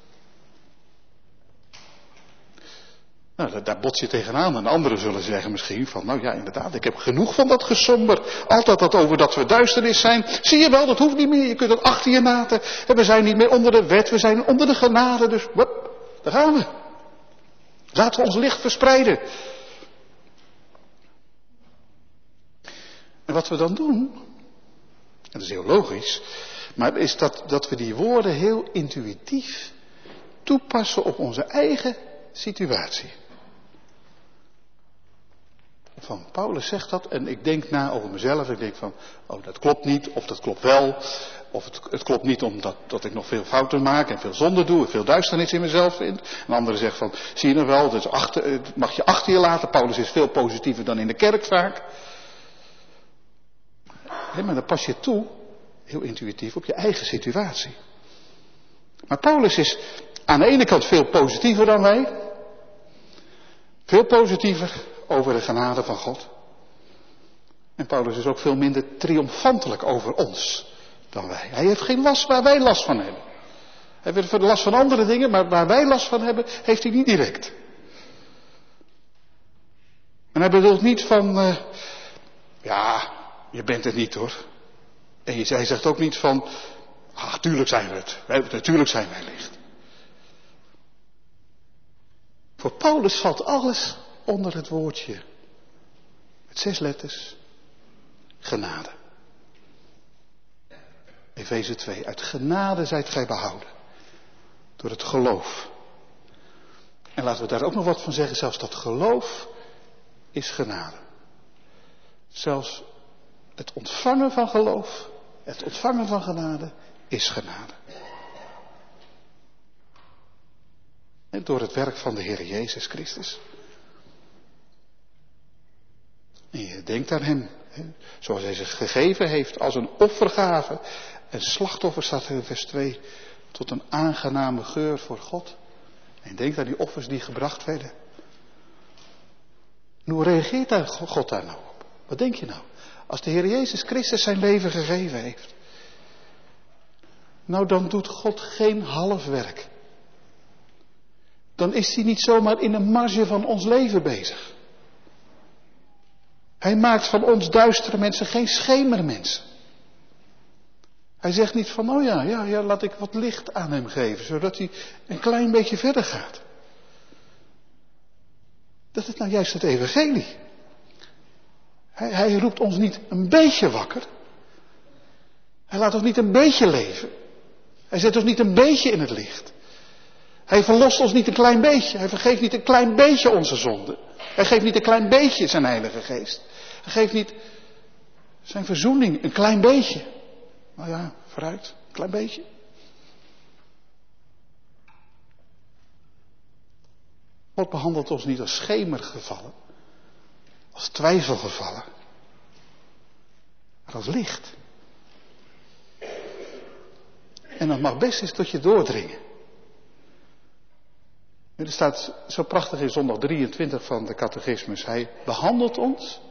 Nou, daar bots je tegenaan. En anderen zullen zeggen misschien van, nou ja, inderdaad, ik heb genoeg van dat gesomber. Altijd dat over dat we duisternis zijn. Zie je wel, dat hoeft niet meer. Je kunt het achter je laten. En we zijn niet meer onder de wet, we zijn onder de genade. Dus, wup, daar gaan we. Laten we ons licht verspreiden. En wat we dan doen, en dat is heel logisch, maar is dat we die woorden heel intuïtief toepassen op onze eigen situatie. Van Paulus zegt dat en ik denk na over mezelf. Ik denk van, oh dat klopt niet, of dat klopt wel. Of het klopt niet omdat ik nog veel fouten maak en veel zonde doe en veel duisternis in mezelf vind. Een andere zegt van, zie je nou wel, dat mag je achter je laten. Paulus is veel positiever dan in de kerk vaak. Maar dan pas je toe, heel intuïtief, op je eigen situatie. Maar Paulus is aan de ene kant veel positiever dan wij. Veel positiever over de genade van God. En Paulus is ook veel minder triomfantelijk over ons dan wij. Hij heeft geen last waar wij last van hebben. Hij heeft last van andere dingen, maar waar wij last van hebben, heeft hij niet direct. En hij bedoelt niet van, ja, je bent het niet hoor. En hij zegt ook niet van, tuurlijk zijn we het. Natuurlijk zijn wij licht. Voor Paulus valt alles onder het woordje, met 6 letters, genade. Efeze 2, uit genade zijt gij behouden. Door het geloof. En laten we daar ook nog wat van zeggen, zelfs dat geloof is genade. Zelfs het ontvangen van geloof, het ontvangen van genade, is genade. En door het werk van de Heer Jezus Christus. En je denkt aan hem, zoals hij zich gegeven heeft als een offergave. En slachtoffer staat in vers 2, tot een aangename geur voor God. En je denkt aan die offers die gebracht werden. En hoe reageert God daar nou op? Wat denk je nou? Als de Heer Jezus Christus zijn leven gegeven heeft. Nou, dan doet God geen half werk. Dan is hij niet zomaar in een marge van ons leven bezig. Hij maakt van ons duistere mensen geen schemermensen. Hij zegt niet van, oh ja, laat ik wat licht aan hem geven, zodat hij een klein beetje verder gaat. Dat is nou juist het evangelie. Hij roept ons niet een beetje wakker. Hij laat ons niet een beetje leven. Hij zet ons niet een beetje in het licht. Hij verlost ons niet een klein beetje. Hij vergeeft niet een klein beetje onze zonde. Hij geeft niet een klein beetje zijn Heilige Geest. Hij geeft niet zijn verzoening een klein beetje. Nou ja, vooruit, een klein beetje. God behandelt ons niet als schemergevallen, als twijfelgevallen, maar als licht. En dat mag best eens tot je doordringen. Er staat zo prachtig in zondag 23 van de catechismus. Hij behandelt ons.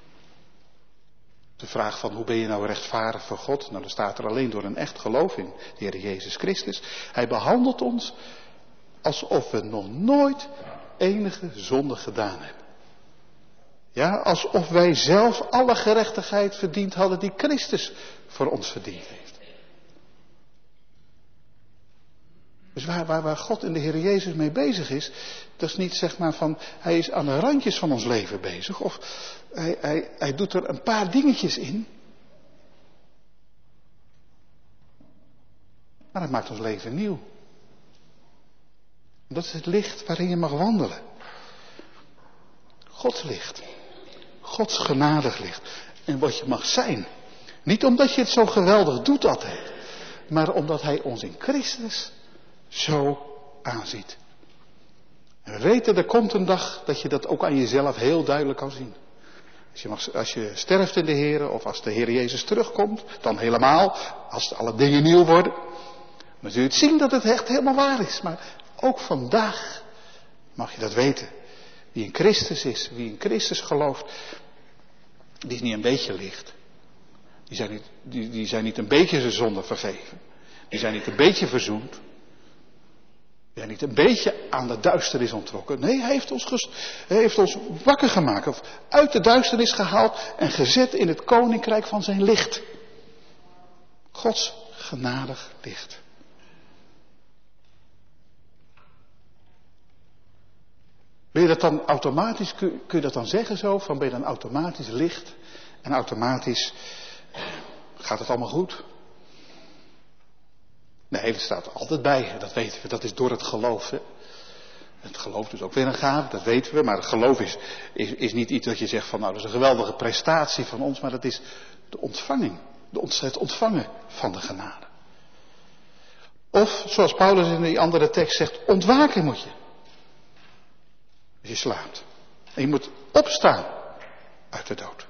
De vraag van hoe ben je nou rechtvaardig voor God? Nou, dat staat er alleen door een echt geloof in de Heer Jezus Christus. Hij behandelt ons alsof we nog nooit enige zonde gedaan hebben. Ja, alsof wij zelf alle gerechtigheid verdiend hadden die Christus voor ons verdiend heeft. Dus waar God in de Heer Jezus mee bezig is, dat is niet zeg maar van, hij is aan de randjes van ons leven bezig. Of hij doet er een paar dingetjes in. Maar het maakt ons leven nieuw. En dat is het licht waarin je mag wandelen. Gods licht. Gods genadig licht. En wat je mag zijn. Niet omdat je het zo geweldig doet altijd. Maar omdat hij ons in Christus zo aanziet. En we weten, er komt een dag dat je dat ook aan jezelf heel duidelijk kan zien. Als je sterft in de Heer, of als de Heer Jezus terugkomt, dan helemaal, als alle dingen nieuw worden. Dan zul je het zien dat het echt helemaal waar is. Maar ook vandaag mag je dat weten. Wie in Christus is, wie in Christus gelooft, die is niet een beetje licht. Die zijn niet een beetje zijn zonde vergeven. Die zijn niet een beetje verzoend. Die zijn niet een beetje aan de duisternis onttrokken. Nee, hij heeft ons wakker gemaakt. Of uit de duisternis gehaald en gezet in het koninkrijk van zijn licht. Gods genadig licht. Ben je dat dan automatisch, kun je dat dan zeggen zo? Van ben je dan automatisch licht en automatisch gaat het allemaal goed? Nee, dat staat er altijd bij, dat weten we. Dat is door het geloof. Hè? Het geloof is ook weer een gave, dat weten we. Maar het geloof is niet iets dat je zegt van nou dat is een geweldige prestatie van ons. Maar dat is de ontvanging, het ontvangen van de genade. Of zoals Paulus in die andere tekst zegt, ontwaken moet je. Als je slaapt. En je moet opstaan uit de dood.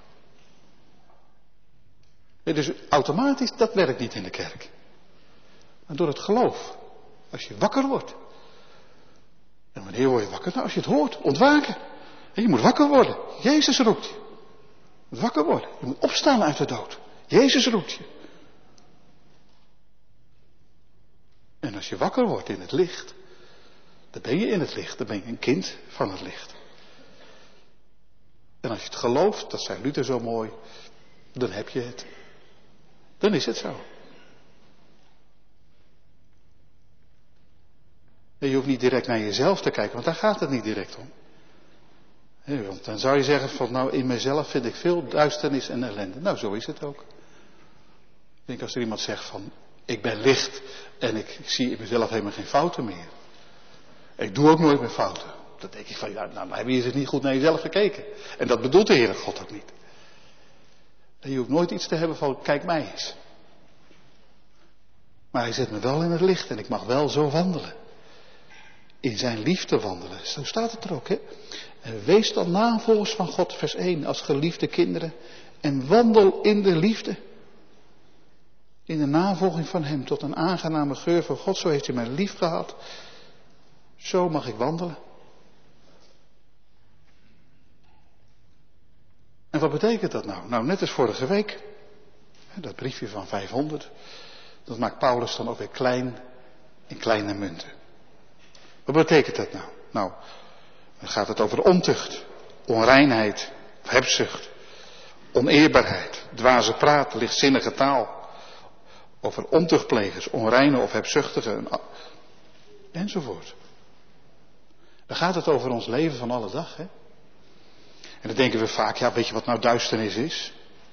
Dus automatisch, dat werkt niet in de kerk. Maar door het geloof. Als je wakker wordt. En wanneer word je wakker? Nou, als je het hoort, ontwaken. En je moet wakker worden. Jezus roept je. Je moet wakker worden. Je moet opstaan uit de dood. Jezus roept je. En als je wakker wordt in het licht. Dan ben je in het licht. Dan ben je een kind van het licht. En als je het gelooft, dat zei Luther zo mooi. Dan heb je het. Dan is het zo. En je hoeft niet direct naar jezelf te kijken, want daar gaat het niet direct om. Want dan zou je zeggen van nou in mezelf vind ik veel duisternis en ellende. Nou zo is het ook. Ik denk als er iemand zegt van ik ben licht en ik zie in mezelf helemaal geen fouten meer. Ik doe ook nooit meer fouten. Dan denk ik van ja, nou heb je eens niet goed naar jezelf gekeken. En dat bedoelt de Heere God ook niet. En je hoeft nooit iets te hebben van kijk mij eens. Maar hij zet me wel in het licht en ik mag wel zo wandelen. In zijn liefde wandelen. Zo staat het er ook, hè. En wees dan navolgers van God, vers 1, als geliefde kinderen. En wandel in de liefde. In de navolging van hem tot een aangename geur van God. Zo heeft hij mij lief gehad. Zo mag ik wandelen. En wat betekent dat nou? Nou, net als vorige week. Dat briefje van 500. Dat maakt Paulus dan ook weer klein in kleine munten. Wat betekent dat nou? Nou, dan gaat het over ontucht, onreinheid, hebzucht, oneerbaarheid, dwaze praat, lichtzinnige taal. Over ontuchtplegers, onreine of hebzuchtigen enzovoort. Dan gaat het over ons leven van alle dag, hè? En dan denken we vaak, ja, weet je wat nou duisternis is?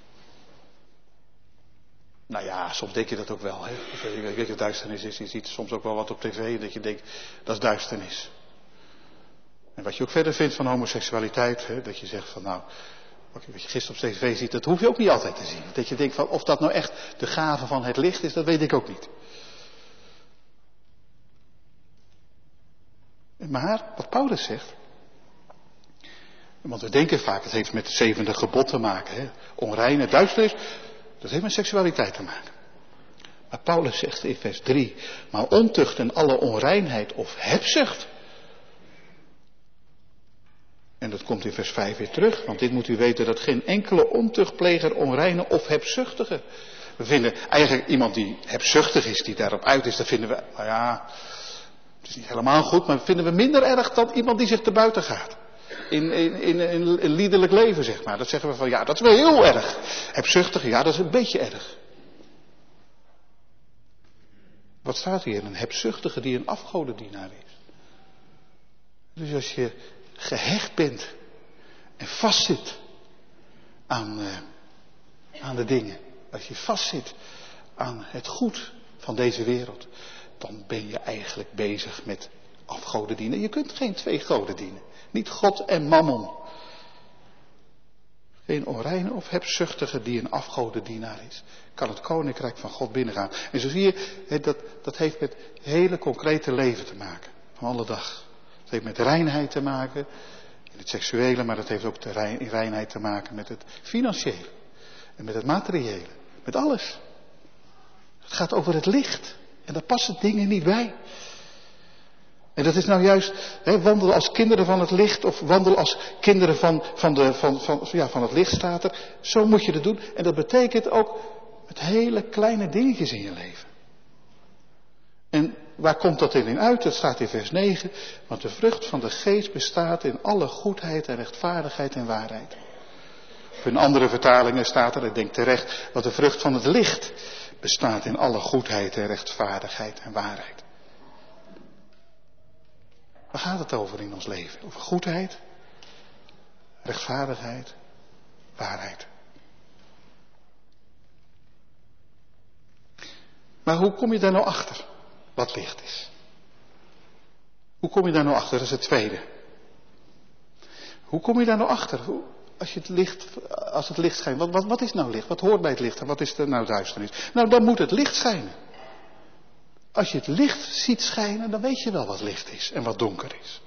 Nou ja, soms denk je dat ook wel. Hè? Weet je, duisternis is, je ziet soms ook wel wat op tv dat je denkt, dat is duisternis. En wat je ook verder vindt van homoseksualiteit, hè? Dat je zegt van nou, wat je gisteren op tv ziet, dat hoef je ook niet altijd te zien. Dat je denkt van of dat nou echt de gave van het licht is, dat weet ik ook niet. Maar, wat Paulus zegt, want we denken vaak, het heeft met het 7e gebod te maken, hè? Onreine, duisternis. Dat heeft met seksualiteit te maken. Maar Paulus zegt in vers 3, maar ontucht en alle onreinheid of hebzucht. En dat komt in vers 5 weer terug, want dit moet u weten dat geen enkele ontuchtpleger, onreine of hebzuchtige. We vinden eigenlijk iemand die hebzuchtig is, die daarop uit is, dat vinden we, nou ja, het is niet helemaal goed, maar vinden we minder erg dan iemand die zich te buiten gaat. In liederlijk leven, zeg maar. Dat zeggen we van, ja, dat is wel heel erg. Hebzuchtig, ja, dat is een beetje erg. Wat staat hier? Een hebzuchtige die een afgodendienaar is. Dus als je gehecht bent en vastzit aan de dingen. Als je vastzit aan het goed van deze wereld. Dan ben je eigenlijk bezig met afgoden dienen. Je kunt geen twee goden dienen. Niet God en Mammon. Geen onreine of hebzuchtige die een afgodendienaar is. Kan het koninkrijk van God binnengaan. En zo zie je, dat heeft met hele concrete leven te maken. Van alle dag. Het heeft met reinheid te maken. In het seksuele, maar dat heeft ook in reinheid te maken met het financiële. En met het materiële. Met alles. Het gaat over het licht. En daar passen dingen niet bij. En dat is nou juist, wandelen als kinderen van het licht. Of wandelen als kinderen van het licht staat er. Zo moet je het doen. En dat betekent ook met hele kleine dingetjes in je leven. En waar komt dat in uit? Dat staat in vers 9. Want de vrucht van de geest bestaat in alle goedheid en rechtvaardigheid en waarheid. In andere vertalingen staat er, ik denk terecht, want de vrucht van het licht bestaat in alle goedheid en rechtvaardigheid en waarheid. Waar gaat het over in ons leven? Over goedheid, rechtvaardigheid, waarheid. Maar hoe kom je daar nou achter wat licht is? Hoe kom je daar nou achter? Dat is het tweede. Hoe kom je daar nou achter? Als het licht schijnt. Wat is nou licht? Wat hoort bij het licht? En wat is er nou duisternis? Nou, dan moet het licht schijnen. Als je het licht ziet schijnen, dan weet je wel wat licht is en wat donker is.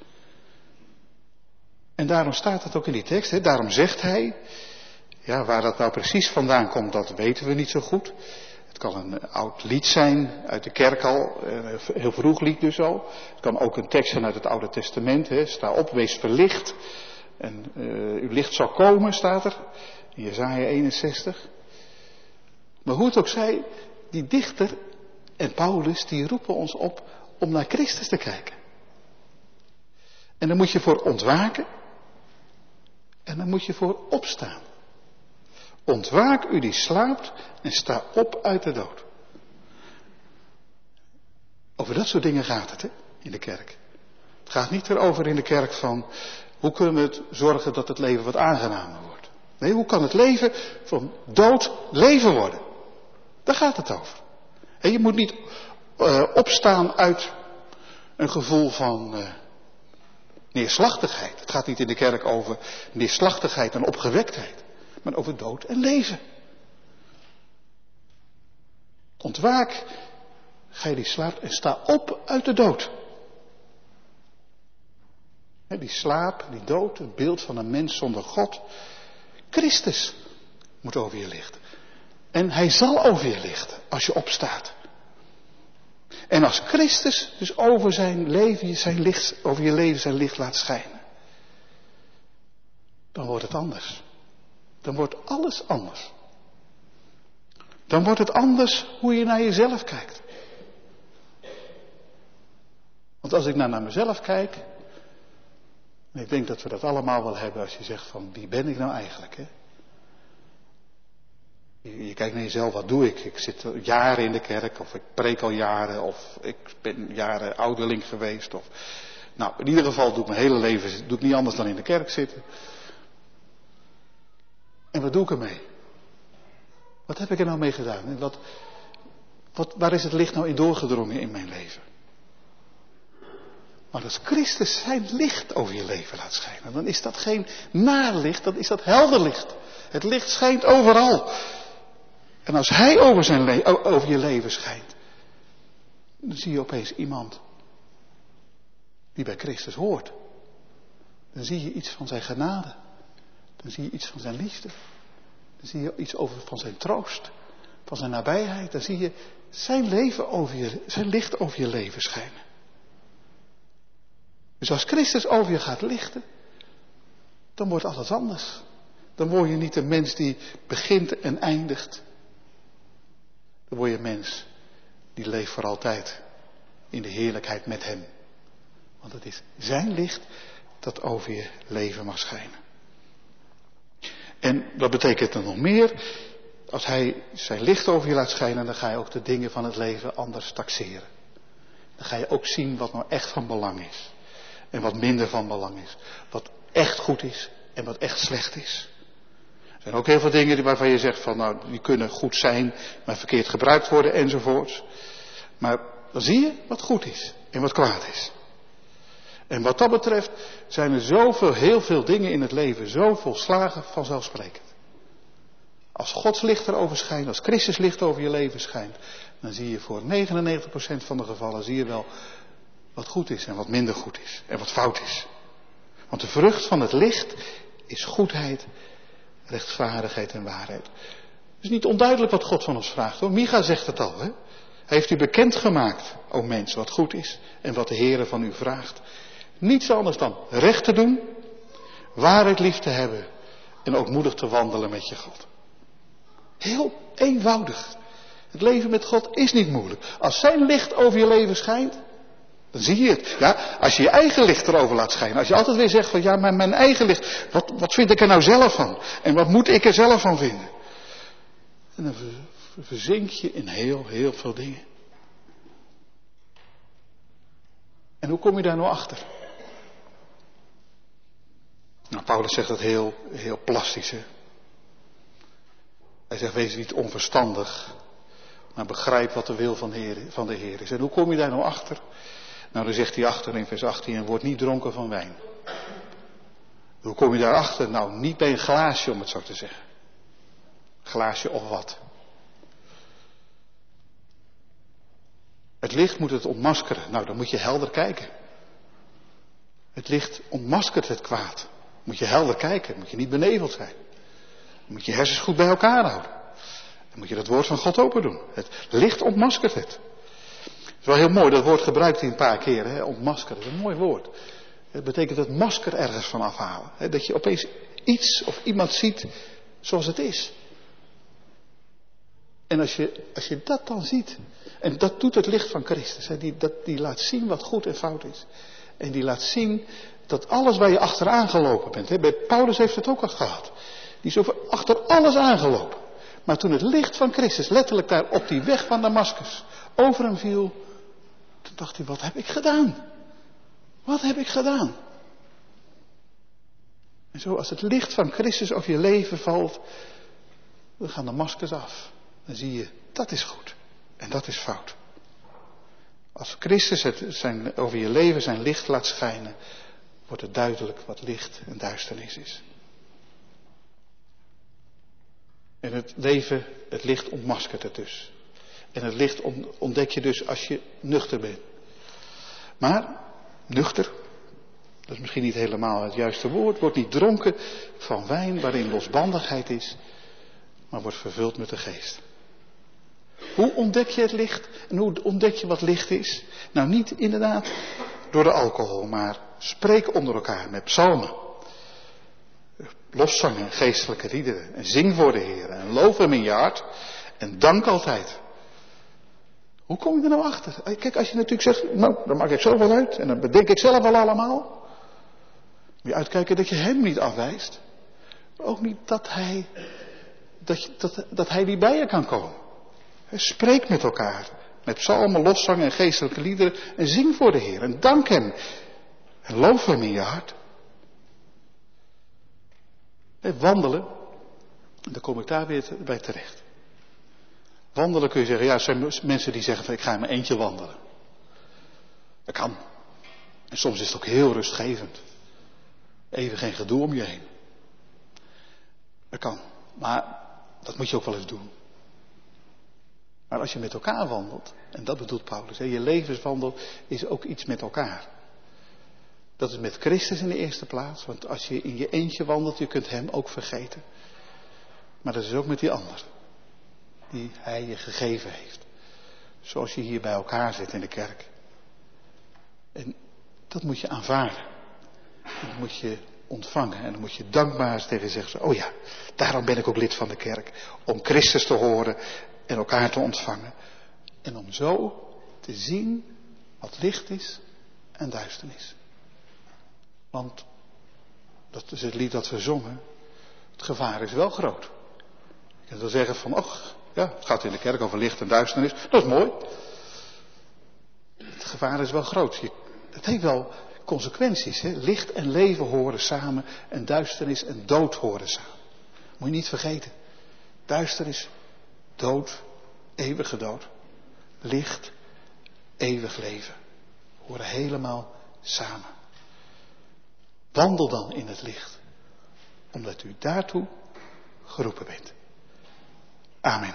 En daarom staat het ook in die tekst. Hè? Daarom zegt hij, ja, waar dat nou precies vandaan komt, dat weten we niet zo goed. Het kan een oud lied zijn, uit de kerk al, een heel vroeg lied dus al. Het kan ook een tekst zijn uit het Oude Testament. Hè? Sta op, wees verlicht. En uw licht zal komen, staat er, in Jesaja 61. Maar hoe het ook zij, die dichter en Paulus, die roepen ons op om naar Christus te kijken. En daar moet je voor ontwaken. En daar moet je voor opstaan. Ontwaak u die slaapt en sta op uit de dood. Over dat soort dingen gaat het, hè, in de kerk. Het gaat niet erover in de kerk van, hoe kunnen we het zorgen dat het leven wat aangenamer wordt? Nee, hoe kan het leven van dood leven worden? Daar gaat het over. En je moet niet opstaan uit een gevoel van neerslachtigheid. Het gaat niet in de kerk over neerslachtigheid en opgewektheid. Maar over dood en leven. Ontwaak, gij die slaapt en sta op uit de dood. Die slaap, die dood, het beeld van een mens zonder God. Christus moet over je lichten. En hij zal over je lichten als je opstaat. En als Christus dus over zijn leven, over je leven zijn licht laat schijnen. Dan wordt het anders. Dan wordt alles anders. Dan wordt het anders hoe je naar jezelf kijkt. Want als ik naar mezelf kijk. En ik denk dat we dat allemaal wel hebben als je zegt van wie ben ik nou eigenlijk, hè? Je kijkt naar jezelf, wat doe ik? Ik zit jaren in de kerk, of ik preek al jaren, of ik ben jaren ouderling geweest. Of... Nou, in ieder geval doe ik mijn hele leven niet anders dan in de kerk zitten. En wat doe ik ermee? Wat heb ik er nou mee gedaan? En waar is het licht nou in doorgedrongen in mijn leven? Maar als Christus zijn licht over je leven laat schijnen, dan is dat geen naar licht, dan is dat helder licht. Het licht schijnt overal. En als hij over je leven schijnt, dan zie je opeens iemand die bij Christus hoort. Dan zie je iets van zijn genade. Dan zie je iets van zijn liefde. Dan zie je iets van zijn troost. Van zijn nabijheid. Dan zie je zijn licht over je leven schijnen. Dus als Christus over je gaat lichten, dan wordt alles anders. Dan word je niet een mens die begint en eindigt. Dan word je een mens die leeft voor altijd in de heerlijkheid met hem. Want het is zijn licht dat over je leven mag schijnen. En wat betekent er nog meer? Als hij zijn licht over je laat schijnen, dan ga je ook de dingen van het leven anders taxeren. Dan ga je ook zien wat nou echt van belang is. En wat minder van belang is. Wat echt goed is en wat echt slecht is. Er zijn ook heel veel dingen waarvan je zegt van nou, die kunnen goed zijn, maar verkeerd gebruikt worden enzovoorts. Maar dan zie je wat goed is en wat kwaad is. En wat dat betreft zijn er heel veel dingen in het leven zo volslagen vanzelfsprekend. Als Gods licht erover schijnt, als Christus licht over je leven schijnt, dan zie je voor 99% van de gevallen zie je wel wat goed is en wat minder goed is en wat fout is. Want de vrucht van het licht is goedheid, rechtvaardigheid en waarheid. Het is niet onduidelijk wat God van ons vraagt hoor. Micha zegt het al. Hè? Hij heeft u bekendgemaakt, o mens, wat goed is en wat de Heere van u vraagt. Niets anders dan recht te doen, waarheid lief te hebben en ootmoedig te wandelen met je God. Heel eenvoudig. Het leven met God is niet moeilijk. Als zijn licht over je leven schijnt, dan zie je het. Ja, als je je eigen licht erover laat schijnen. Als je altijd weer zegt van ja, maar mijn eigen licht, wat vind ik er nou zelf van? En wat moet ik er zelf van vinden? En dan verzink je in heel veel dingen. En hoe kom je daar nou achter? Nou, Paulus zegt het heel plastisch. Hè? Hij zegt, wees niet onverstandig, maar begrijp wat de wil van de Heer is. En hoe kom je daar nou achter? Nou, dan zegt hij achter in vers 18, word niet dronken van wijn. Hoe kom je daarachter? Nou, niet bij een glaasje, om het zo te zeggen. Glaasje of wat. Het licht moet het ontmaskeren. Nou, dan moet je helder kijken. Het licht ontmaskert het kwaad. Moet je helder kijken, moet je niet beneveld zijn. Dan moet je hersens goed bij elkaar houden. Dan moet je het woord van God open doen. Het licht ontmaskert het. Het is wel heel mooi, dat woord gebruikt hij een paar keer. Hè? Ontmaskeren, dat is een mooi woord. Het betekent het masker ergens van afhalen. Hè? Dat je opeens iets of iemand ziet zoals het is. En als je dat dan ziet, en dat doet het licht van Christus. Hè? Die laat zien wat goed en fout is. En die laat zien dat alles waar je achteraan gelopen bent. Hè? Bij Paulus heeft het ook al gehad. Die is achter alles aangelopen. Maar toen het licht van Christus letterlijk daar op die weg van Damascus over hem viel, toen dacht hij, wat heb ik gedaan? Wat heb ik gedaan? En zo als het licht van Christus over je leven valt, dan gaan de maskers af. Dan zie je, dat is goed en dat is fout. Als Christus over je leven zijn licht laat schijnen, wordt het duidelijk wat licht en duisternis is. En het leven, het licht ontmaskert het dus. En het licht ontdek je dus als je nuchter bent. Maar, nuchter, dat is misschien niet helemaal het juiste woord, wordt niet dronken van wijn waarin losbandigheid is, maar wordt vervuld met de geest. Hoe ontdek je het licht en hoe ontdek je wat licht is? Nou, niet inderdaad door de alcohol, maar spreek onder elkaar met psalmen. Lofzangen, geestelijke liederen. En zing voor de Heer. En loof hem in je hart. En dank altijd. Hoe kom je er nou achter? Kijk, als je natuurlijk zegt, nou, dan maak ik zelf wel uit. En dan bedenk ik zelf wel allemaal. Moet je uitkijken dat je hem niet afwijst. Ook niet dat hij niet bij je kan komen. Spreek met elkaar. Met psalmen, lofzangen en geestelijke liederen. En zing voor de Heer. En dank hem. En loof hem in je hart. Wandelen, daar kom ik daar weer bij terecht. Wandelen kun je zeggen, ja, er zijn mensen die zeggen van ik ga in mijn eentje wandelen. Dat kan. En soms is het ook heel rustgevend. Even geen gedoe om je heen. Dat kan. Maar dat moet je ook wel eens doen. Maar als je met elkaar wandelt, en dat bedoelt Paulus, je levenswandel is ook iets met elkaar. Dat is met Christus in de eerste plaats. Want als je in je eentje wandelt, je kunt hem ook vergeten. Maar dat is ook met die ander. Die hij je gegeven heeft. Zoals je hier bij elkaar zit in de kerk. En dat moet je aanvaarden. Dat moet je ontvangen. En dan moet je dankbaar tegen zeggen. Oh ja, daarom ben ik ook lid van de kerk. Om Christus te horen en elkaar te ontvangen. En om zo te zien wat licht is en duisternis. Want, dat is het lied dat we zongen, het gevaar is wel groot. Je kunt wel zeggen van, och, ja, het gaat in de kerk over licht en duisternis. Dat is mooi. Het gevaar is wel groot. Het heeft wel consequenties. Hè? Licht en leven horen samen en duisternis en dood horen samen. Moet je niet vergeten. Duisternis, dood, eeuwige dood. Licht, eeuwig leven. Horen helemaal samen. Wandel dan in het licht, omdat u daartoe geroepen bent. Amen.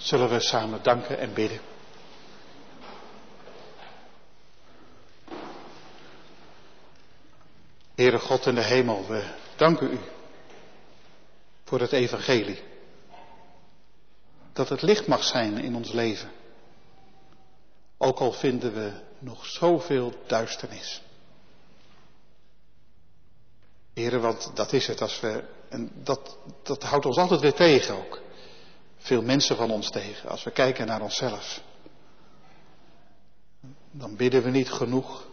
Zullen we samen danken en bidden. Heere God in de hemel, we danken u voor het evangelie. Dat het licht mag zijn in ons leven. Ook al vinden we nog zoveel duisternis. Heere, want dat is het. En dat houdt ons altijd weer tegen ook. Veel mensen van ons tegen, als we kijken naar onszelf. Dan bidden we niet genoeg.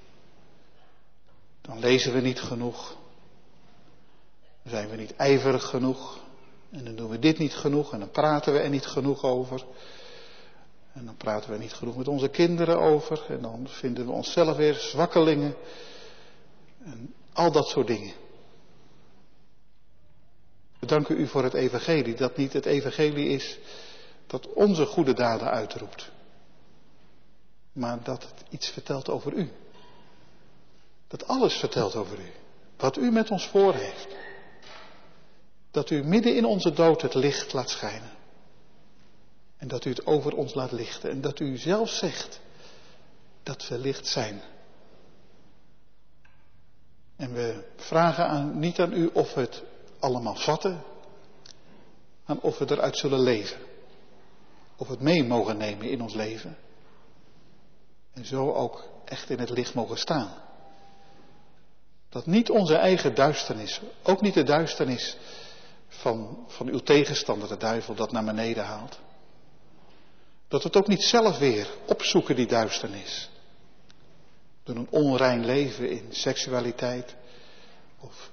Dan lezen we niet genoeg. Dan zijn we niet ijverig genoeg. En dan doen we dit niet genoeg. En dan praten we er niet genoeg over. En dan praten we niet genoeg met onze kinderen over. En dan vinden we onszelf weer zwakkelingen. En al dat soort dingen. We danken u voor het evangelie. Dat niet het evangelie is dat onze goede daden uitroept. Maar dat het iets vertelt over u. Dat alles vertelt over u. Wat u met ons voor heeft. Dat u midden in onze dood het licht laat schijnen. En dat u het over ons laat lichten. En dat u zelf zegt dat we licht zijn. En we vragen niet aan u of we het allemaal vatten. Maar of we eruit zullen leven. Of we het mee mogen nemen in ons leven. En zo ook echt in het licht mogen staan. Dat niet onze eigen duisternis, ook niet de duisternis van uw tegenstander, de duivel, dat naar beneden haalt. Dat we het ook niet zelf weer opzoeken, die duisternis. Door een onrein leven in seksualiteit. Of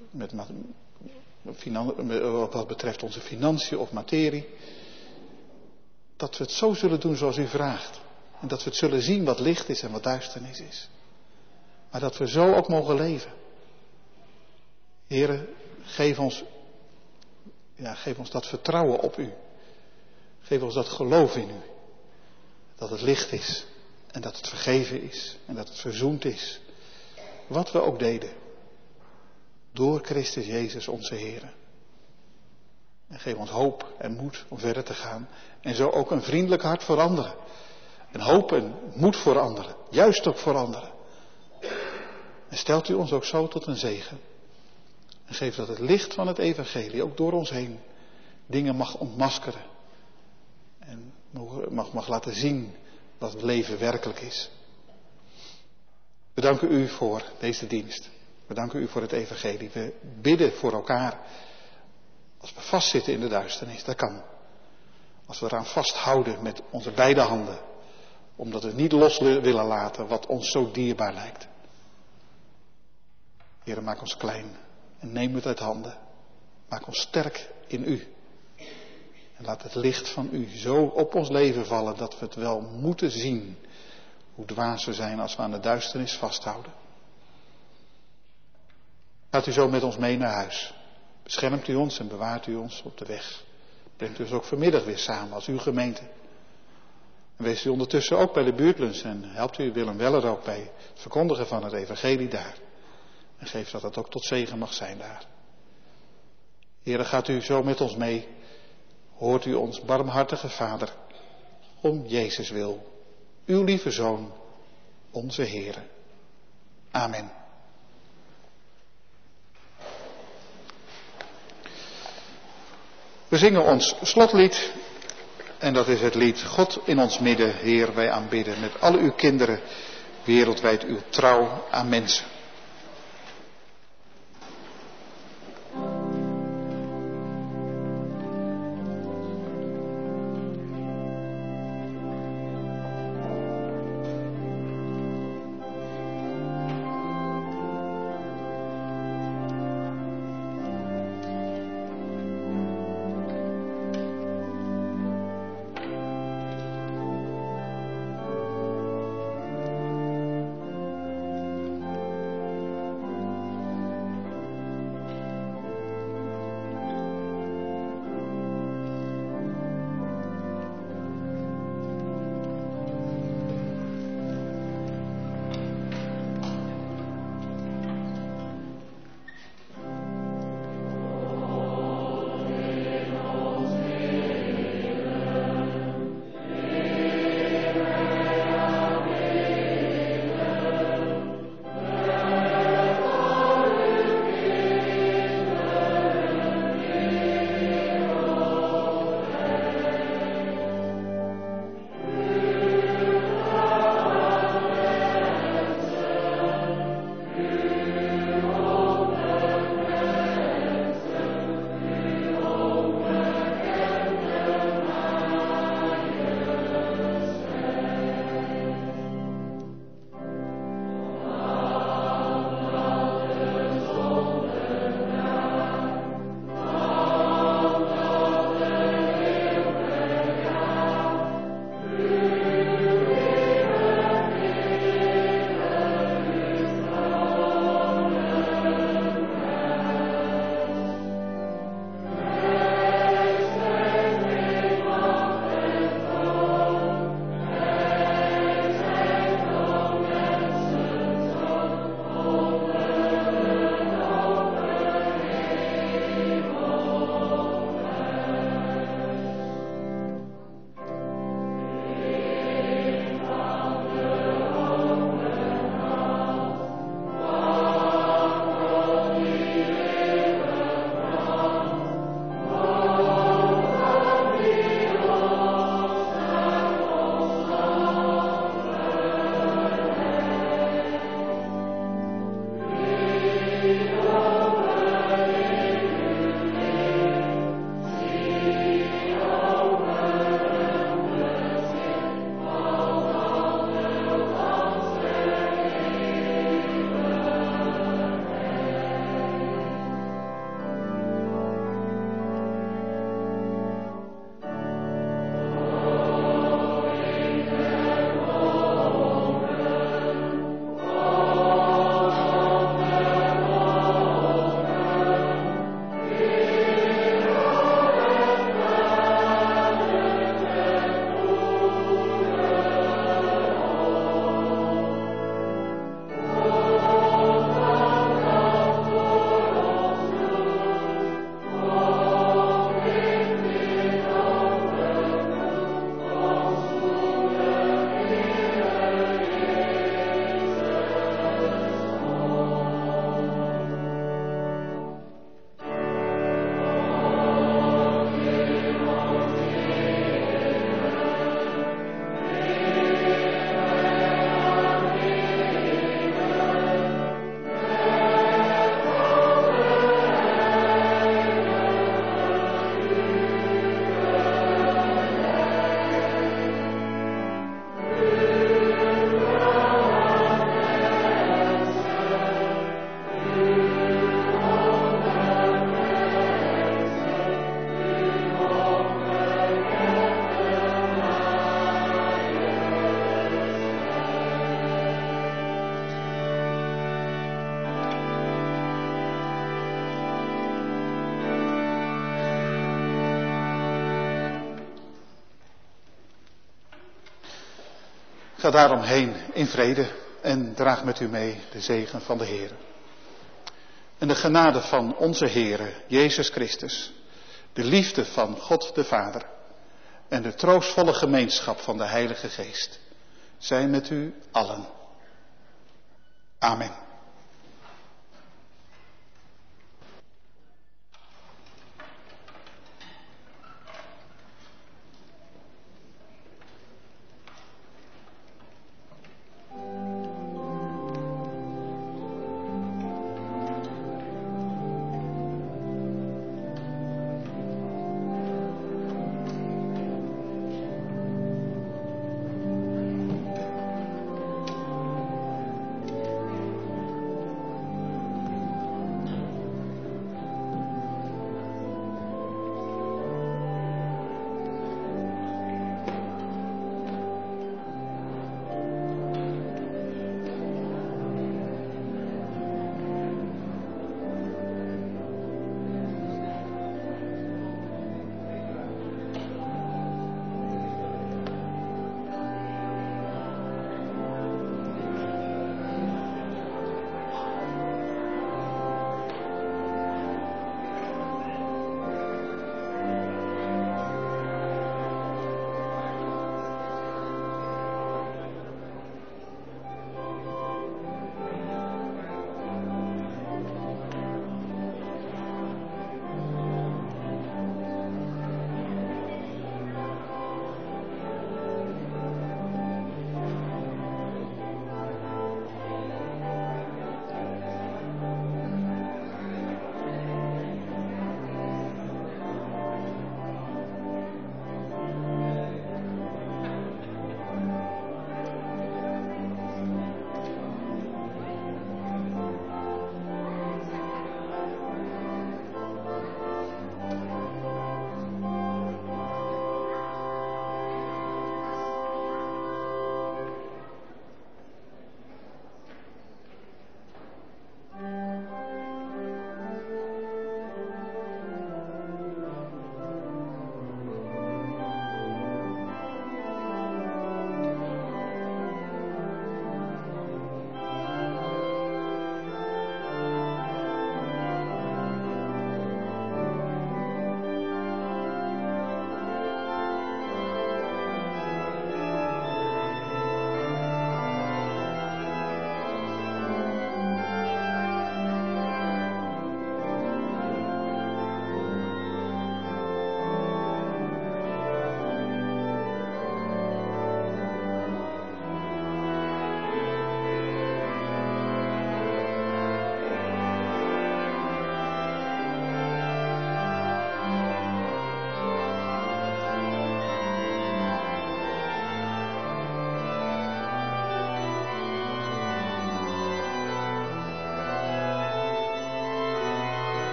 wat betreft onze financiën of materie. Dat we het zo zullen doen zoals u vraagt. En dat we het zullen zien wat licht is en wat duisternis is. Maar dat we zo ook mogen leven. Heere, geef ons dat vertrouwen op u. Geef ons dat geloof in u. Dat het licht is. En dat het vergeven is. En dat het verzoend is. Wat we ook deden. Door Christus Jezus onze Heere. En geef ons hoop en moed om verder te gaan. En zo ook een vriendelijk hart voor anderen. En hoop en moed voor anderen. Juist ook voor anderen. En stelt u ons ook zo tot een zegen. En geef dat het licht van het evangelie ook door ons heen dingen mag ontmaskeren. En mag laten zien wat het leven werkelijk is. We danken u voor deze dienst. We danken u voor het evangelie. We bidden voor elkaar. Als we vastzitten in de duisternis, dat kan. Als we eraan vasthouden met onze beide handen. Omdat we het niet los willen laten wat ons zo dierbaar lijkt. Heere, maak ons klein. En neem het uit handen. Maak ons sterk in u. En laat het licht van u zo op ons leven vallen dat we het wel moeten zien. Hoe dwaas we zijn als we aan de duisternis vasthouden. Gaat u zo met ons mee naar huis. Beschermt u ons en bewaart u ons op de weg. Brengt u ons ook vanmiddag weer samen als uw gemeente. En wees u ondertussen ook bij de buurtlunch en helpt u Willem Weller ook bij het verkondigen van het evangelie daar. En geef dat het ook tot zegen mag zijn daar. Heere, gaat u zo met ons mee. Hoort u ons barmhartige Vader. Om Jezus wil. Uw lieve Zoon. Onze Heere. Amen. We zingen ons slotlied. En dat is het lied God in ons midden, Heer, wij aanbidden. Met alle uw kinderen wereldwijd uw trouw aan mensen. Ga daarom heen in vrede en draag met u mee de zegen van de Heer. En de genade van onze Heere Jezus Christus, de liefde van God de Vader en de troostvolle gemeenschap van de Heilige Geest zijn met u allen. Amen.